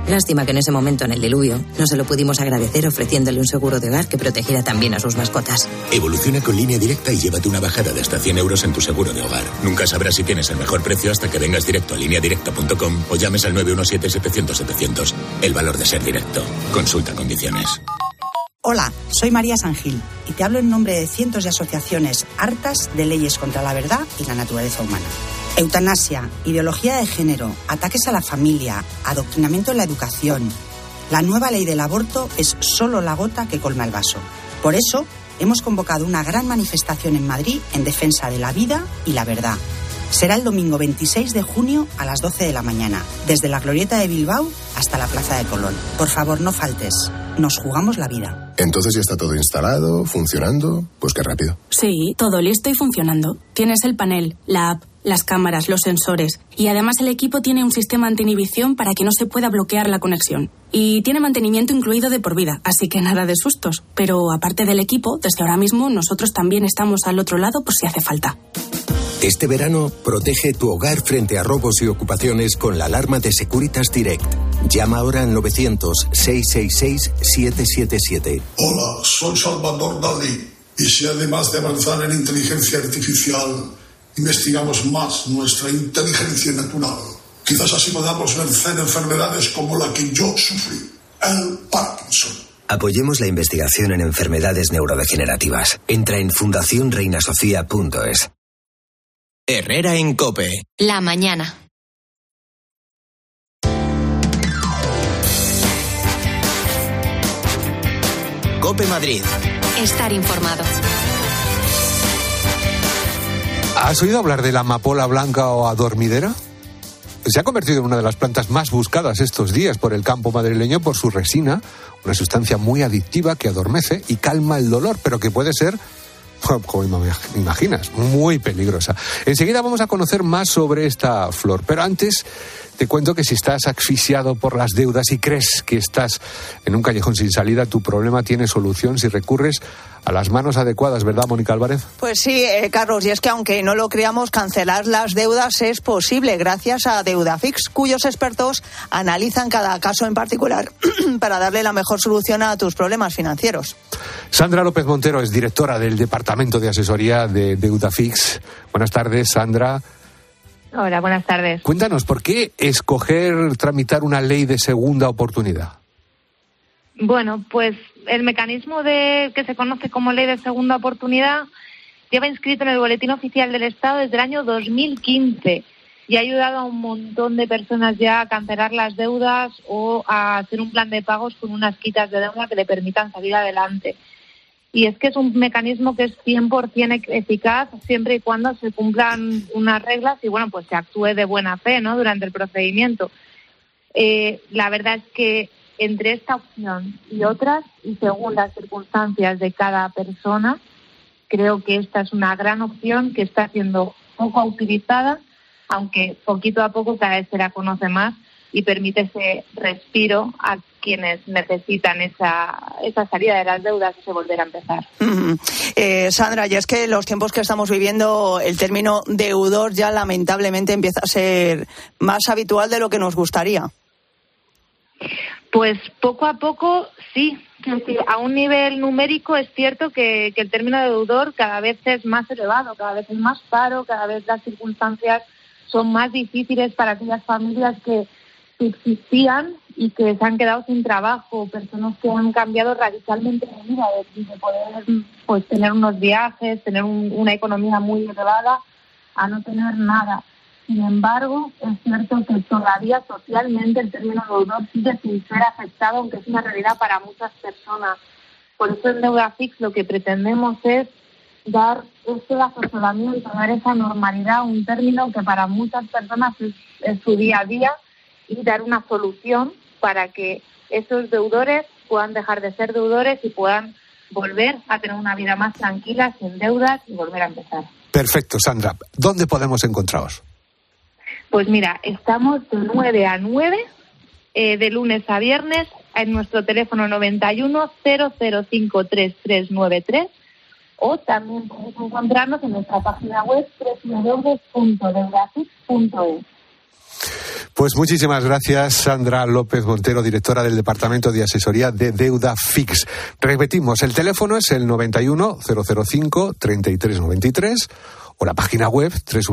Lástima que en ese momento, en el diluvio, no se lo pudimos agradecer ofreciéndole un seguro de hogar que protegiera también a sus mascotas. Evoluciona con Línea Directa y llévate una bajada de hasta 100 euros en tu seguro de hogar. Nunca sabrás si tienes el mejor precio hasta que vengas directo a lineadirecta.com o llames al 917-700-700. El valor de ser directo. Consulta condiciones. Hola, soy María Sangil y te hablo en nombre de cientos de asociaciones hartas de leyes contra la verdad y la naturaleza humana. Eutanasia, ideología de género, ataques a la familia, adoctrinamiento en la educación. La nueva ley del aborto es solo la gota que colma el vaso. Por eso, hemos convocado una gran manifestación en Madrid en defensa de la vida y la verdad. Será el domingo 26 de junio a las 12 de la mañana, desde la Glorieta de Bilbao hasta la Plaza de Colón. Por favor, no faltes. Nos jugamos la vida. Entonces ya está todo instalado, funcionando. Pues qué rápido. Sí, todo listo y funcionando. Tienes el panel, la app, las cámaras, los sensores. Y además el equipo tiene un sistema anti-inhibición para que no se pueda bloquear la conexión. Y tiene mantenimiento incluido de por vida, así que nada de sustos. Pero aparte del equipo, desde ahora mismo nosotros también estamos al otro lado por si hace falta. Este verano, protege tu hogar frente a robos y ocupaciones con la alarma de Securitas Direct. Llama ahora al 900-666-777. Hola, soy Salvador Dalí. Y si además de avanzar en inteligencia artificial, investigamos más nuestra inteligencia natural, quizás así podamos vencer enfermedades como la que yo sufrí, el Parkinson. Apoyemos la investigación en enfermedades neurodegenerativas. Entra en fundacionreinasofía.es. Herrera en COPE. La mañana. COPE Madrid. Estar informado. ¿Has oído hablar de la amapola blanca o adormidera? Se ha convertido en una de las plantas más buscadas estos días por el campo madrileño por su resina, una sustancia muy adictiva que adormece y calma el dolor, pero que puede ser, como imaginas, muy peligrosa. Enseguida vamos a conocer más sobre esta flor, pero antes te cuento que si estás asfixiado por las deudas y crees que estás en un callejón sin salida, tu problema tiene solución si recurres a las manos adecuadas, ¿verdad, Mónica Álvarez? Pues sí, Carlos, y es que aunque no lo creamos, cancelar las deudas es posible gracias a Deudafix, cuyos expertos analizan cada caso en particular para darle la mejor solución a tus problemas financieros. Sandra López Montero es directora del Departamento de Asesoría de Deudafix. Buenas tardes, Sandra. Hola, buenas tardes. Cuéntanos, ¿por qué escoger tramitar una ley de segunda oportunidad? Bueno, pues el mecanismo que se conoce como ley de segunda oportunidad lleva inscrito en el Boletín Oficial del Estado desde el año 2015 y ha ayudado a un montón de personas ya a cancelar las deudas o a hacer un plan de pagos con unas quitas de deuda que le permitan salir adelante. Y es que es un mecanismo que es 100% eficaz siempre y cuando se cumplan unas reglas y, bueno, pues se actúe de buena fe, ¿no?, durante el procedimiento. La verdad es que entre esta opción y otras, y según las circunstancias de cada persona, creo que esta es una gran opción que está siendo poco utilizada, aunque poquito a poco cada vez se la conoce más y permite ese respiro a quienes necesitan esa salida de las deudas y se volver a empezar. Sandra, y es que en los tiempos que estamos viviendo el término deudor ya lamentablemente empieza a ser más habitual de lo que nos gustaría. Pues poco a poco sí. A un nivel numérico es cierto que el término deudor cada vez es más elevado, cada vez es más caro, cada vez las circunstancias son más difíciles para aquellas familias que existían y que se han quedado sin trabajo, personas que han cambiado radicalmente de vida, de poder pues tener unos viajes, tener una economía muy elevada, a no tener nada. Sin embargo, es cierto que todavía socialmente el término deudor sigue sin ser aceptado, aunque es una realidad para muchas personas. Por eso en Deudafix lo que pretendemos es dar ese asesoramiento, dar esa normalidad, un término que para muchas personas es su día a día, y dar una solución para que esos deudores puedan dejar de ser deudores y puedan volver a tener una vida más tranquila, sin deudas y volver a empezar. Perfecto, Sandra. ¿Dónde podemos encontraros? Pues mira, estamos de 9 a 9, de lunes a viernes, en nuestro teléfono 91 005 3393, o también podéis encontrarnos en nuestra página web www.deudafix.es. Pues muchísimas gracias, Sandra López Montero, directora del Departamento de Asesoría de Deuda Fix. Repetimos, el teléfono es el 91 005 3393 o la página web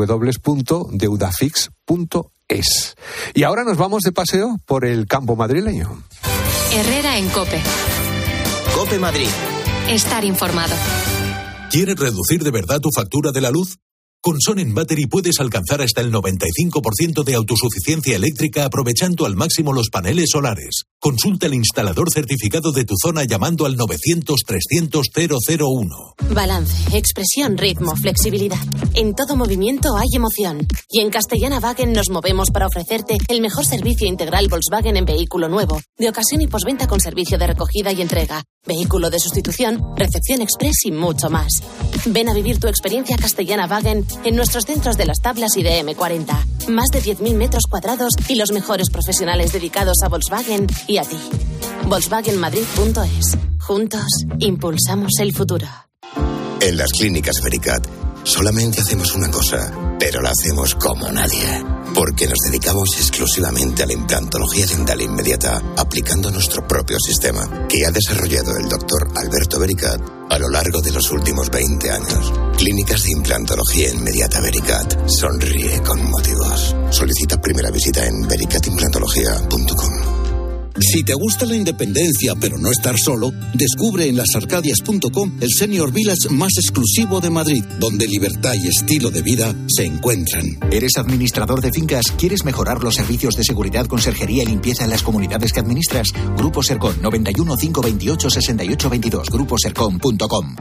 www.deudafix.es. Y ahora nos vamos de paseo por el campo madrileño. Herrera en COPE. COPE Madrid. Estar informado. ¿Quieres reducir de verdad tu factura de la luz? Con Sonnen Battery puedes alcanzar hasta el 95% de autosuficiencia eléctrica aprovechando al máximo los paneles solares. Consulta el instalador certificado de tu zona llamando al 900-300-001. Balance, expresión, ritmo, flexibilidad. En todo movimiento hay emoción. Y en Castellana Wagen nos movemos para ofrecerte el mejor servicio integral Volkswagen en vehículo nuevo, de ocasión y posventa con servicio de recogida y entrega, vehículo de sustitución, recepción express y mucho más. Ven a vivir tu experiencia Castellana Wagen en nuestros centros de Las Tablas y de M40. Más de 10.000 metros cuadrados y los mejores profesionales dedicados a Volkswagen y a ti. Volkswagenmadrid.es. Juntos impulsamos el futuro. En las clínicas Vericat solamente hacemos una cosa, pero la hacemos como nadie. Porque nos dedicamos exclusivamente a la implantología dental inmediata, aplicando nuestro propio sistema, que ha desarrollado el doctor Alberto Vericat a lo largo de los últimos 20 años. Clínicas de implantología inmediata Vericat. Sonríe con motivos. Solicita primera visita en vericatimplantología.com. Si te gusta la independencia pero no estar solo, descubre en lasarcadias.com el Senior Village más exclusivo de Madrid, donde libertad y estilo de vida se encuentran. ¿Eres administrador de fincas? ¿Quieres mejorar los servicios de seguridad, conserjería y limpieza en las comunidades que administras? Grupo Sercon, 91 528 68 22, gruposercon.com.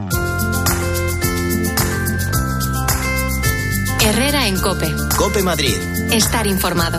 Herrera en COPE. COPE Madrid. Estar informado.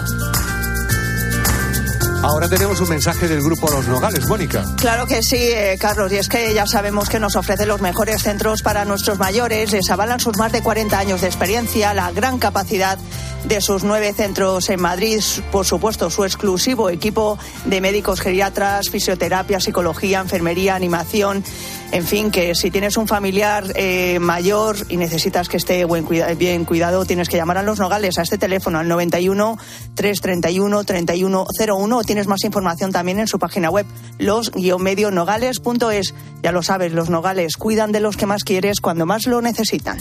Ahora tenemos un mensaje del grupo Los Nogales, Mónica. Claro que sí, Carlos, y es que ya sabemos que nos ofrece los mejores centros para nuestros mayores. Les avalan sus más de 40 años de experiencia, la gran capacidad de sus 9 centros en Madrid, por supuesto, su exclusivo equipo de médicos geriatras, fisioterapia, psicología, enfermería, animación. En fin, que si tienes un familiar mayor y necesitas que esté bien cuidado, tienes que llamar a Los Nogales a este teléfono, al 91 331 3101, o tienes más información también en su página web, los-nogales.es. Ya lo sabes, Los Nogales cuidan de los que más quieres cuando más lo necesitan.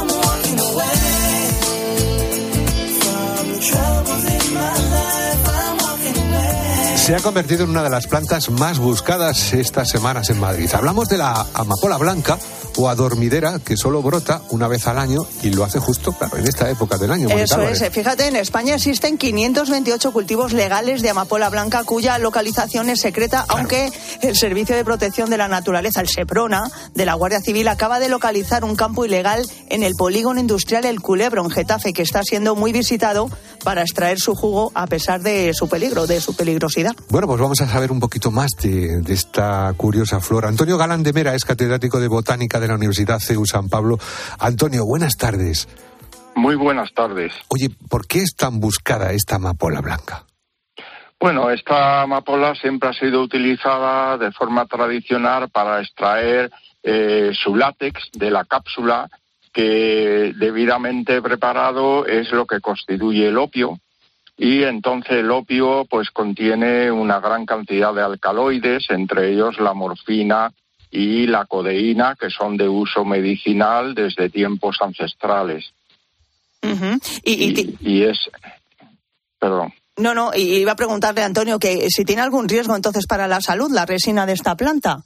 Se ha convertido en una de las plantas más buscadas estas semanas en Madrid. Hablamos de la amapola blanca o adormidera, que solo brota una vez al año y lo hace justo, claro, en esta época del año. Eso es. Fíjate, en España existen 528 cultivos legales de amapola blanca cuya localización es secreta, claro. Aunque el Servicio de Protección de la Naturaleza, el SEPRONA, de la Guardia Civil, acaba de localizar un campo ilegal en el polígono industrial El Culebro, en Getafe, que está siendo muy visitado para extraer su jugo a pesar de su peligro, de su peligrosidad. Bueno, pues vamos a saber un poquito más de esta curiosa flor. Antonio Galán de Mera es catedrático de Botánica de la Universidad CEU San Pablo. Antonio, buenas tardes. Muy buenas tardes. Oye, ¿por qué es tan buscada esta amapola blanca? Bueno, esta amapola siempre ha sido utilizada de forma tradicional para extraer su látex de la cápsula, que debidamente preparado es lo que constituye el opio. Y entonces el opio pues contiene una gran cantidad de alcaloides, entre ellos la morfina y la codeína, que son de uso medicinal desde tiempos ancestrales. Uh-huh. Y es... Perdón. No, y iba a preguntarle a Antonio que si tiene algún riesgo entonces para la salud la resina de esta planta.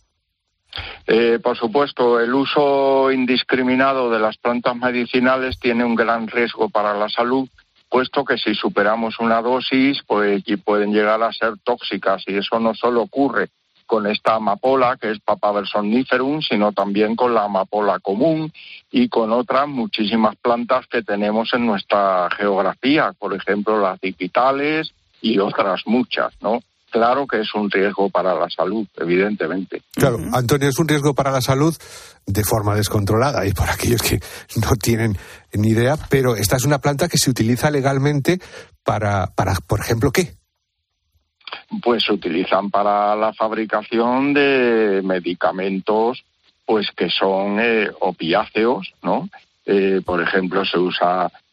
Por supuesto, el uso indiscriminado de las plantas medicinales tiene un gran riesgo para la salud, puesto que si superamos una dosis, pues pueden llegar a ser tóxicas, y eso no solo ocurre con esta amapola, que es Papaver somniferum, sino también con la amapola común y con otras muchísimas plantas que tenemos en nuestra geografía, por ejemplo las digitales y otras muchas, ¿no? Claro que es un riesgo para la salud, evidentemente. Claro, Antonio, es un riesgo para la salud de forma descontrolada y por aquellos que no tienen ni idea, pero esta es una planta que se utiliza legalmente para por ejemplo, ¿qué? Pues se utilizan para la fabricación de medicamentos pues que son opiáceos, ¿no? Por ejemplo, se usa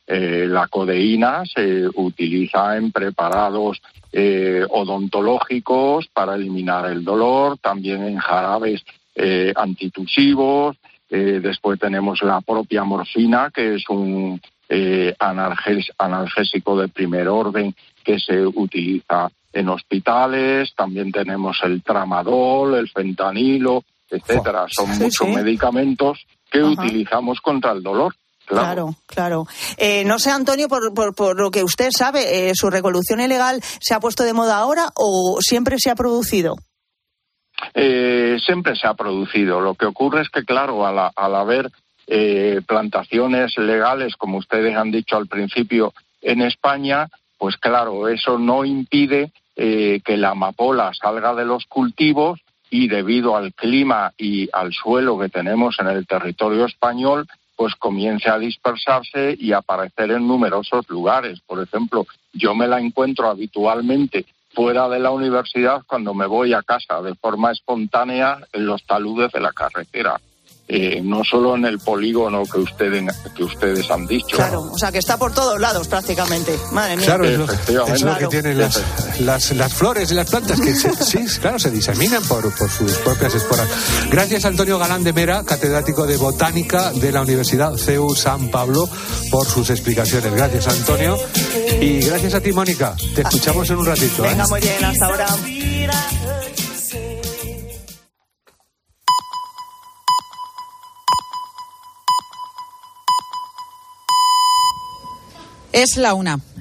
La codeína se utiliza en preparados odontológicos para eliminar el dolor, también en jarabes antitusivos. Después tenemos la propia morfina, que es un analgésico de primer orden que se utiliza en hospitales. También tenemos el tramadol, el fentanilo, etcétera. Son muchos medicamentos que utilizamos contra el dolor. Claro. No sé, Antonio, por lo que usted sabe, ¿su revolución ilegal se ha puesto de moda ahora o siempre se ha producido? Siempre se ha producido. Lo que ocurre es que, claro, al haber plantaciones legales, como ustedes han dicho al principio, en España, pues claro, eso no impide que la amapola salga de los cultivos, y debido al clima y al suelo que tenemos en el territorio español, pues comience a dispersarse y a aparecer en numerosos lugares. Por ejemplo, yo me la encuentro habitualmente fuera de la universidad cuando me voy a casa de forma espontánea en los taludes de la carretera. No solo en el polígono que ustedes han dicho. Claro, o sea que está por todos lados prácticamente. Madre mía. Claro, es lo que tienen las flores y las plantas, que se diseminan por sus propias esporas. Gracias, Antonio Galán de Mera, catedrático de Botánica de la Universidad CEU San Pablo, por sus explicaciones. Gracias, Antonio. Y gracias a ti, Mónica. Te escuchamos en un ratito. Venga, muy bien, hasta ahora. Es la 1.